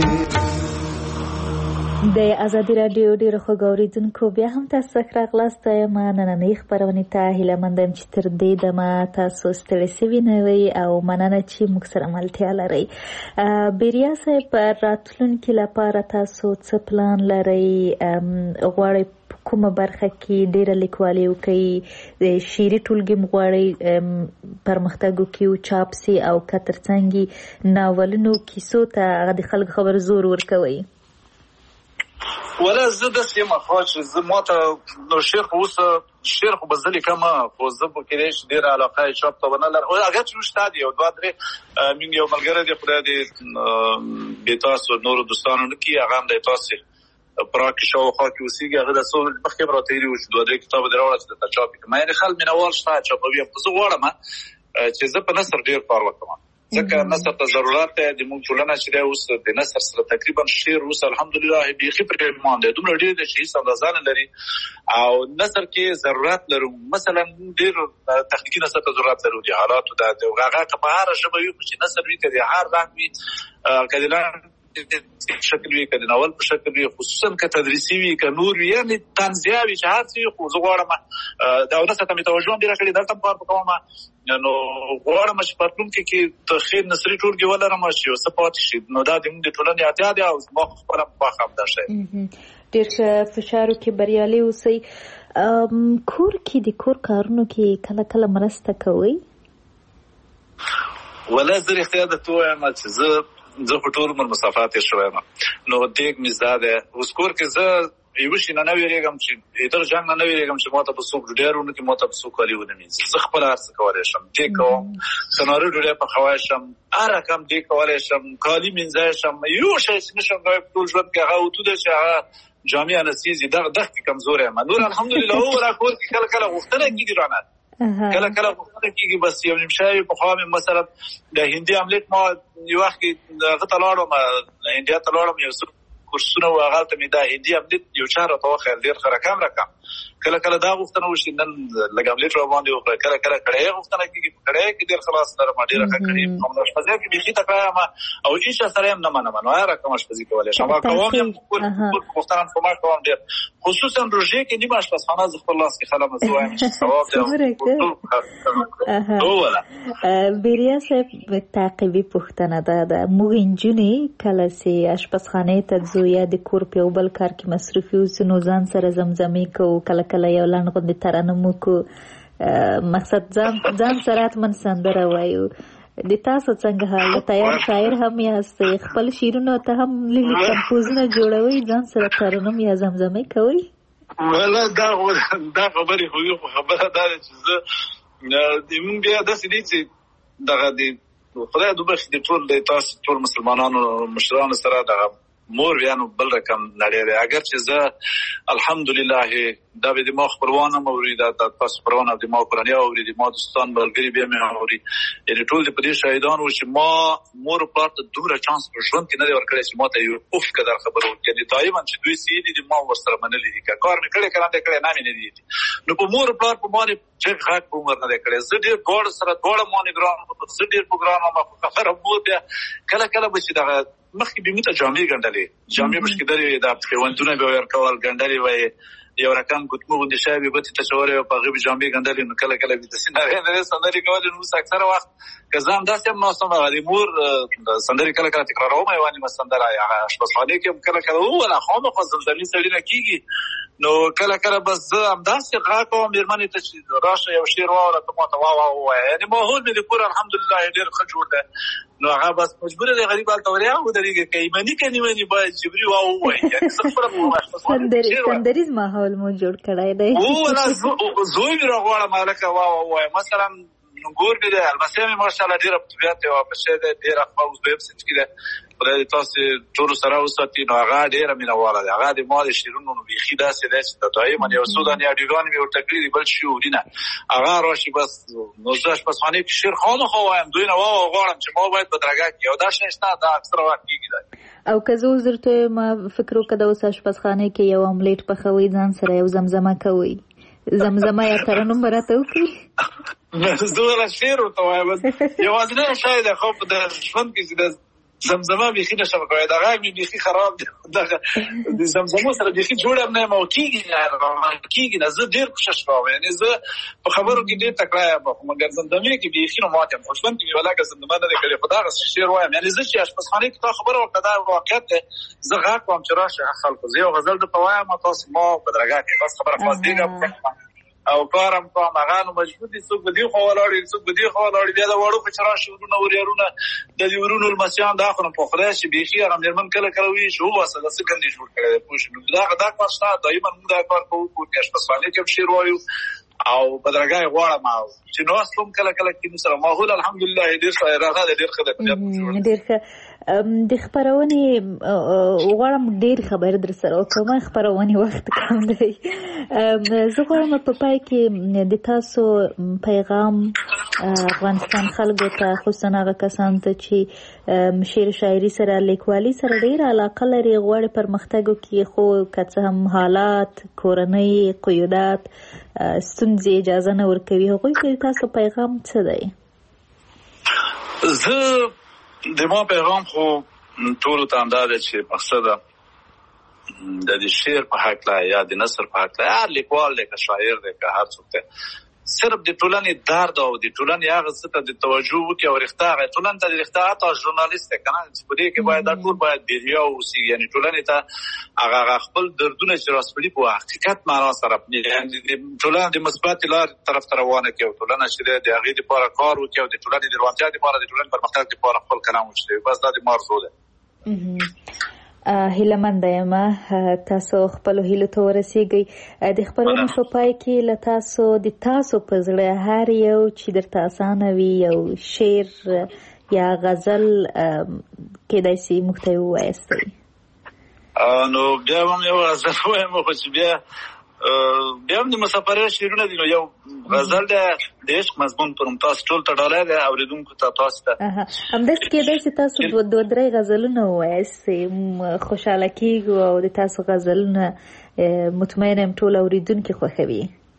د ازادي رادیو ډیرو خوګوریدونکو بیا هم تاسو څخه راغلاست یم نننۍ خبرونه ته هیله مندم چې تر دې دمه تاسو ستړي سوي نه وي او مننه چې موږ سره ملتیا لرئ. بیریا صاحب راتلونکي لپاره تاسو څه پلان لرئ؟ غواړئ کومه برخه کې ډیره لیکوالي وکړئ؟ شعري ټولګي غواړئ پرمختګ وکړي او چاپ سي او کترڅنګي ناولونو کیسو ته هغه د خلکو خبر زور ورکوي؟ ولا زه د سیمه خاص زه ماته نو شیخ اوس شیخ بزلی کما خو زه په کې ډیر علاقه چاپ ته ونه لر او هغه چې شته یو دوه درې من یو ملګری دی خو د بیتاسو نور دوستانو کې هغه د تاسو پراک شاوخوا کې اوسېږي هغه د څو مخکې راته ویلي و چې دوه درې کتاب دراوړل چې د چاپ کړم یعنی خل مینوال شته چاپوي خو زه غواړم چې زه په نثر ډیر کار وکړم ځکه نثر ته ضرورت دی د موږ ټولنه چې دی اوس د نثر سره تقریبا شعر اوس الحمدلله بیخي پرې مان دی دومره ډېر دی چې هیڅ اندازه نه لري او نثر کې ضرورت لرو مثلا ډېر تخنیکي نثر ته ضرورت لرو د حالاتو د هغه په هر ژبه وي چې نثر وي کړي هر رنګ وي کله شکل وی کله ناول په شکل وی خصوصا که تدریسي وی که نور وی یعنی تنزیه وی چې هر څه خو زه غواړم دا ونه ته مې توجه ډیره کړې دلته کار وکوم نو غواړم چې په ټول کې تخیر نثري ټولګي ولرم چې اوس پاتې شي نو دا د موږ د ټولنې اړتیا ده او ما خپل په خام ده شي ډیر فشارو کې بریالي اوسئ. کور کې د کور کارونو کې کله کله مرسته کوئ؟ ولا زه اختیار ده تو یم چې زه په ټول عمر مسافات شوم نو دیګ مزاده اوس کور کې زه یو شي نه ویریږم چې تر جنگ نه ویریږم چې ماته په سوق ډیرونه کې ماته په سوق کالیو نه مې زه خپل ارڅ کولای شم دې کوم سنارو ډیره په خوای شم اره کم دې کولای شم کالی منځای شم یو شي چې نشم غوښ ټول ژوند کې هغه وته چې هغه جامع انستيزي دغه کمزورې ما نور الحمدلله او را کور کې کله کله وختنه کیږي رانه کله کله وختنه کیږي بس یو نیم شای په خوا مې مثلا د هندي عملیات ما یو وخت هغه تلاړم انډیا تلاړم یو کورسونه هغه ته مې دا هندي عملیات یو چاره تو خیر ډیر رقم کله کله دا وختنه وشي نن لګ عملیات را باندې او کله کله کړه وختنه کیږي کړه کې ډیر خلاص سره ما ډیر کړی کوم د شپږ کې بيخي تکړه ما او هیڅ سره هم نه منم نو هر کوم شپږ کولای شم کوم وختنه کومه کوم ډیر خصوصا روزه کې نیمه شپه ز خپل لاس کې خلم زوایم ثواب دی اوله بیریا صاحب تعقیبی پښتنه ده موږ انجونی کله سي اشپزخانه ته زویا د کور په بل کار کې مصروف یو نو ځان سره زمزمي کو کله کله یو لاند غوندې ترانه کو مقصد ځان سره من سندره وایو د تاسو څنګه حال تیار شاعر هم یاست خپل شعرونه ته هم لیکل کمپوزونه جوړوي ځان سره ترانه یا زمزمي کوي ولا دا خبرې خو خبره ده چې زه د مونږ بیا د سړي چې دغه د خدای دوبه د ټول مسلمانانو مشرانو سره دغه مور بیانو بل رقم نړۍ اگر چې زه الحمدلله دا به د ما خبرونه موري دا تاسو پرونه د ما قرآني او د ما دوستان بلګری به مې اوري یعنی ټول د پدې شاهدان و چې ما مور پلار ته دومره چانس په ژوند کې نه ورکړی چې ما ته یو اوف قدر خبرو یعنی دایما چې دوی سیدي د ما ورسره منلې دي کار مې کړی نه مې نه دي نو په مور پلار په باندې چې غاټ په عمر نه کړی زه ډېر ګوړ سره ډوړ مونږ ګرام زه ډېر پروګرام ما خبره مو بیا کله کله به چې دا مخکې به مې ته جامې ګندلې جامې مشکې درې دا پیوندونه به ورکول ګندلې وای یو رقم ګوتمو غوندې شوی ګوتې ټچولې وه په هغې به جامې ګنډلې نو کله کله به داسې نغې سندرې کولې نو اوس اکثره وخت که زه همداسې هم ناست یم هغه د مور سندرې کله کله تکراروم یوه نیمه سندره هغه اشپزخانې کې هم کله کله ووله خامخا زمزمې سړي نه کېږي نو کله کله بس زه همداسې غږ کوم مېرمنې ته چې راشه یو شعر واوره ته ما ته ووایه یعنې ماحول مې د کور الحمدلله ډېر ښه جوړ دی نو هغه بس مجبوره دی غریب هلته وریا ودرېږي که ایمني که نیمني باید جبري ووایي یعنې زه خپله سندریز ماحول مو جوړ کړی دی زوی مې راغواړم هلکه ووایه مثلا ګور مې دی المسی مې ماشاءالله ډېره په طبیعت یوه بچی دی ډېره ښه اوس دویم صنف کې دی خدای دې تاسې ټولو سره وساتي نو هغه ډېره مینهواله دی هغه د ما د شعرونو نو بیخي داسې دی چې دایما یو څو دانې اډیوګانې مې ورته کړي دي بل شعوري نه هغه راشي بس نو زه اشپزخانې کې شعر خامخا وایم دوی نه غواړم چې ما باید بدرګه کړي او دا شی شته دا اکثره وخت کېږي دی او که زه عذر ته ما فکر وکړه د اوس اشپزخانې کې یو املیټ پخوئ ځان سره یو زمزمه کوئ زمزمه یا ترنم به راته وکړي زه ولا شعر ورته وایم یوازینی شی دی خو په ژوند کې چې زمزمه بیخي نشم کولی دا غږ مې بیخي خراب دی دغه د زمزمو سره بیخي جوړ هم نه یم او کېږي نه زه ډېر کوشش کوم یعنې زه په خبرو کې ډېر تکړه یم خو مګر زمزمې کې بیخي نو مات یم خو ژوند کې مې ولاکه زمزمه نه دی کړې خو دغسې شعر وایم یعنې زه چې اشپزخانې کې تا خبره وکړه دا واقعیت دی زه غږ کوم چې راشه خلکو زه یو غزل درته وایم او تاسو ما بدرګه کړئ بس خبره خلاصېږم او کارم کوم هغه نو مجبور دي څوک به دې خوا ولاړ وي څوک به دې خوا ولاړ وي بیا د وړو په چې راشي ورونه وریارونه د دې ورونو لمسیان دا خو نو په خدای چې بیخي هغه مېرمن کله کله وي چې وباسه داسې ګندې جوړ کړی دی پوه شو نو دا کار شته دایما موږ دا کار کوو کور کې اشپزخانې کې هم شعر وایو او بدرګه یې غواړم چې ناست هم کله کله کینو سره ماحول الحمدلله ډېر راغلی ډېر ښه دی ډېر ښه د خپرونې غواړم ډېر خبرې در سره وکړم خپرونې وخت کم دی زه غواړم په پای کې د تاسو پیغام افغانستان خلکو ته خصوصا هغه کسانو ته چې شعر شاعري سره لیکوالي سره ډېره علاقه لري غواړي پرمختګ وکړي خو که څه هم حالات کورنۍ قیودات ستونزې اجازه نه ورکوي هغوی ته تاسو پیغام څه دی زه د ما پیغام خو ټولو ته همدا دی چې مقصده د دې شعر په هکله یا د نثر په هکله هر لیکوال دی که شاعر دی که هر څوک دی صرف د ټولنې درد او د ټولنې هغه څه ته د توجه وکړي او رښتا هغه ټولنې ته د رښتا حتی ژورنالیست دی که نه چې په دې کې باید دا ټول باید بیریا واوسي یعنې ټولنې ته هغه خپل دردونه چې راسپړي په حقیقت معنا سره یعنې ټولنه د مثبتې لارې طرف ته روانه کړي او ټولنه چې دی د هغې دپاره کار وکړي او د ټولنې د روانتیا دپاره د ټولنې پرمختګ دپاره خپل کلام وچلوي بس دا د ما ارزو دی هیله منده یم تاسو خپلو هیلو ته ورسیږئ د خپرونې په پای کې له تاسو د تاسو په زړه هر یو چې درته اسانه وي یو شعر یا غزل کیدای شي موږ ته ووایاستئ نو بیا هم یو غزل وایم خو چې بیا هم د مسافرۍ شعرونه دي نو یو غزل دی د عشق مضمون پر تاسو ټول ته ډالۍ دی اورېدونکو ته تاسو ته همداسې کېدای شي تاسو دوه درې غزلونه ووایاست خوشحاله کېږو او د تاسو غزلونه مطمئنه یم ټول اورېدونکي خوښوي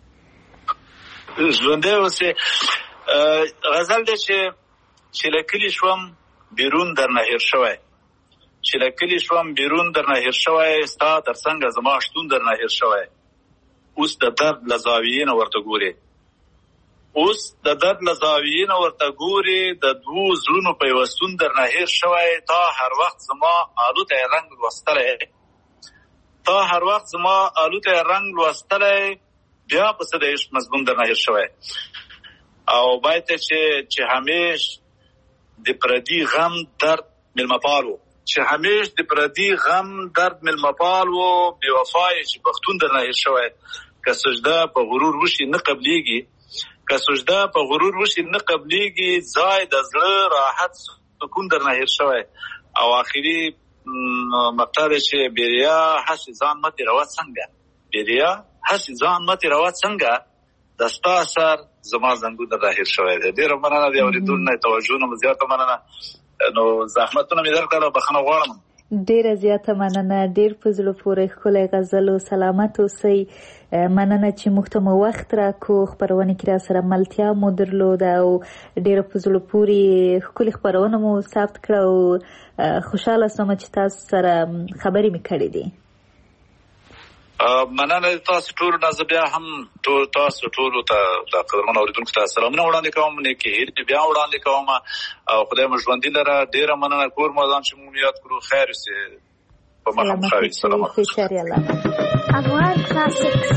ژوندی اوسې غزل دی چې له کلي شوم بیرون درنه هېر شوی چې له کلي شوم بیرون درنه هېر شوی ستا تر څنګه زما شتون درنه هېر شوی اوس د درد له زاویې نه ورته ګورې اوس د درد له زاویې نه ورته ګورې د دوو زړونو پیوستون درنه هېر شوی تا هر وخت زما الوتی رنګ لوستلی تا هر وخت زما الوتی رنګ لوستلی بیا پسې د عشق مضمون درنه هېر شوی او باید چې همیش د پردي غم درد مېلمهپال و چې همیش د پردي غم درد مېلمهپال و بې وفا یې چې پښتون درنه هېر شوی که سجده په غرور وشي نه قبلیږي که سجده په غرور وشي نه قبلیږي ځای د زړه راحت سکون درنه هېر شوی او آخري مقطع دی چې بیریا هسې ځان مه تېروه څنګه بیریا هسې ځان مه تېروه څنګه د ستا اثر زما زنګون درنه هېر شوی دی ډېره مننه د اورېدونکو نه توجه نه زیاته مننه نو زحمتونه مې درکړل او بخښنه غواړم ډیره زیاته مننه ډیر په زړه پورې ښکلی غزل او سلامت اوسئ مننه چې موږ ته مو وخت راکړو خپرونې کې را سره ملتیا مو درلوده او ډیره په زړه پورې ښکلې خپرونه مو ثبت کړه او خوشحاله شوم چې تاسو سره خبرې مې کړې دي مننه تاسو ټول نازبیا هم تاسو ټول ته د قدرمن اوریدونکو ته سلامونه وړاندې کوم نه کې بیا وړاندې کوم او خدای مو ژوندۍ لره ډیره مننه کور مودان چې مو یاد کړو خیر سي په مرحمت خیر سلام افغان کلاسیکس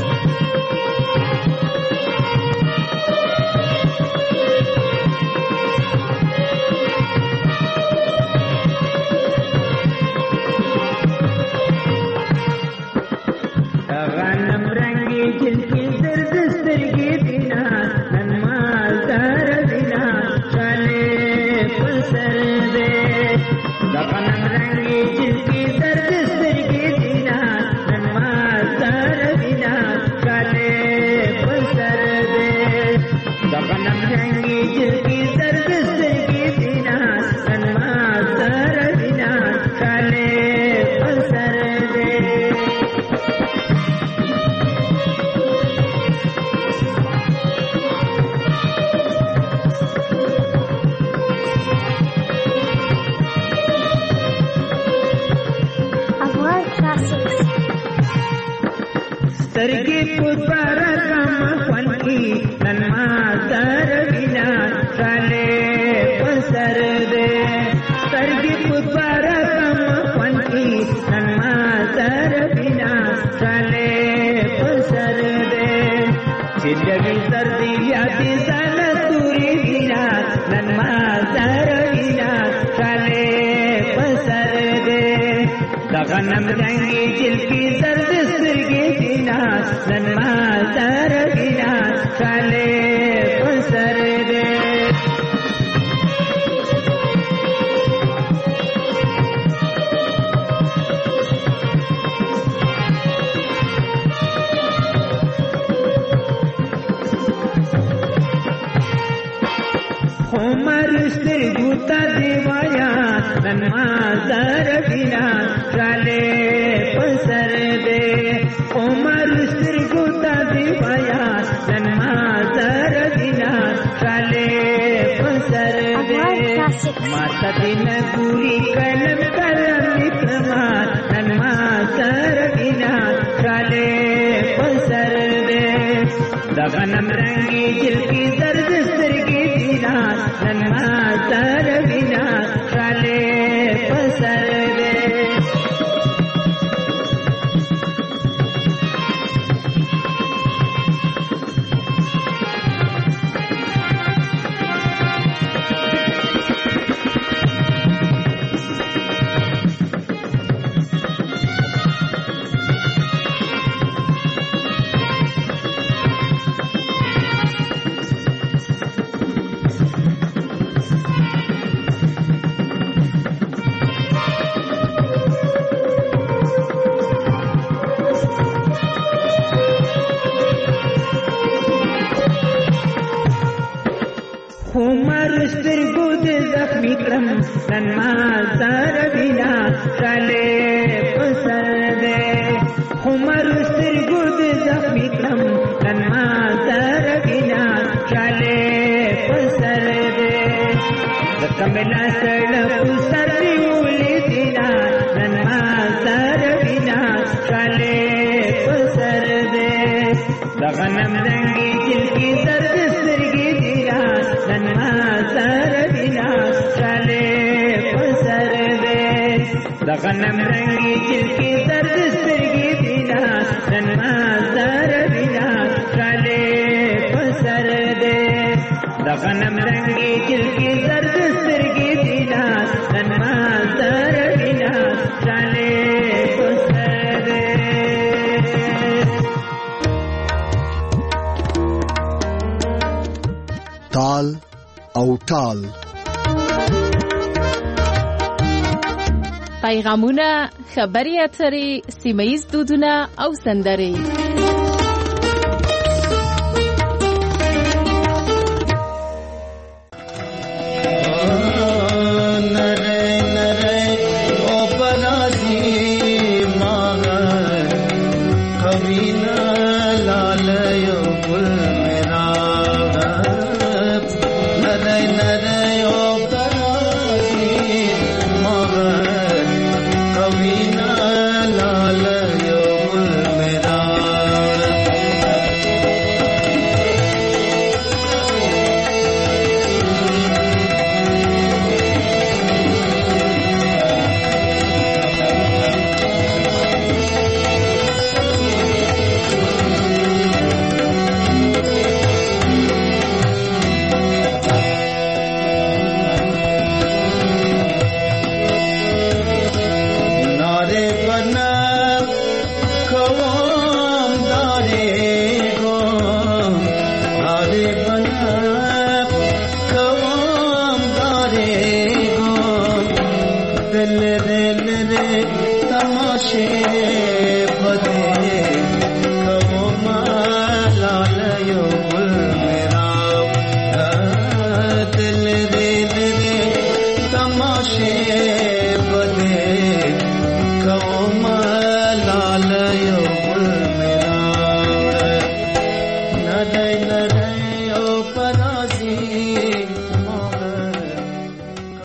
غنم رنگی جل کی زرد سرگی دینا ننما زر دینا چالے پسر دے عمر سرگوتا دیوایا ننما زر دینا چالے پسر دے عمر سرگوتا دیوایا ننما زر دینا چالے پسر دے ماتا دین پوری کلم کرم اکرما ننما زر دینا چالے پسر دے دغنم رنگی جل کی زرد سرگی دینا ننما زر دینا چالے پسر دے عمر سترګو دې زخمي کړم ننما زر دینا چالے پسر دے عمر سترګو دې زخمي کړم ننما زر دینا چالے پسر دے کملا سړ پسر دی ولې دینا ننما زر دینا چالے پسر دے دغنم رنگی جل کی زرد سرګي دینا ننما زر دینا چالے پسر دے دغنم رنگی جل کی زرد سرګي دینا ننما زر دینا چالے پسر دے دغنم رنگی جل کی زرد سرګي دینا ننما زر دینا چالے پسر دے تال او ټال پیغامونه خبري اترې سیمه‌ییز دودونه او سندرې लाल यो गुल मेरा रे तमाशे बदे कहो मालायो गुल मेरा दिल रे तमाशे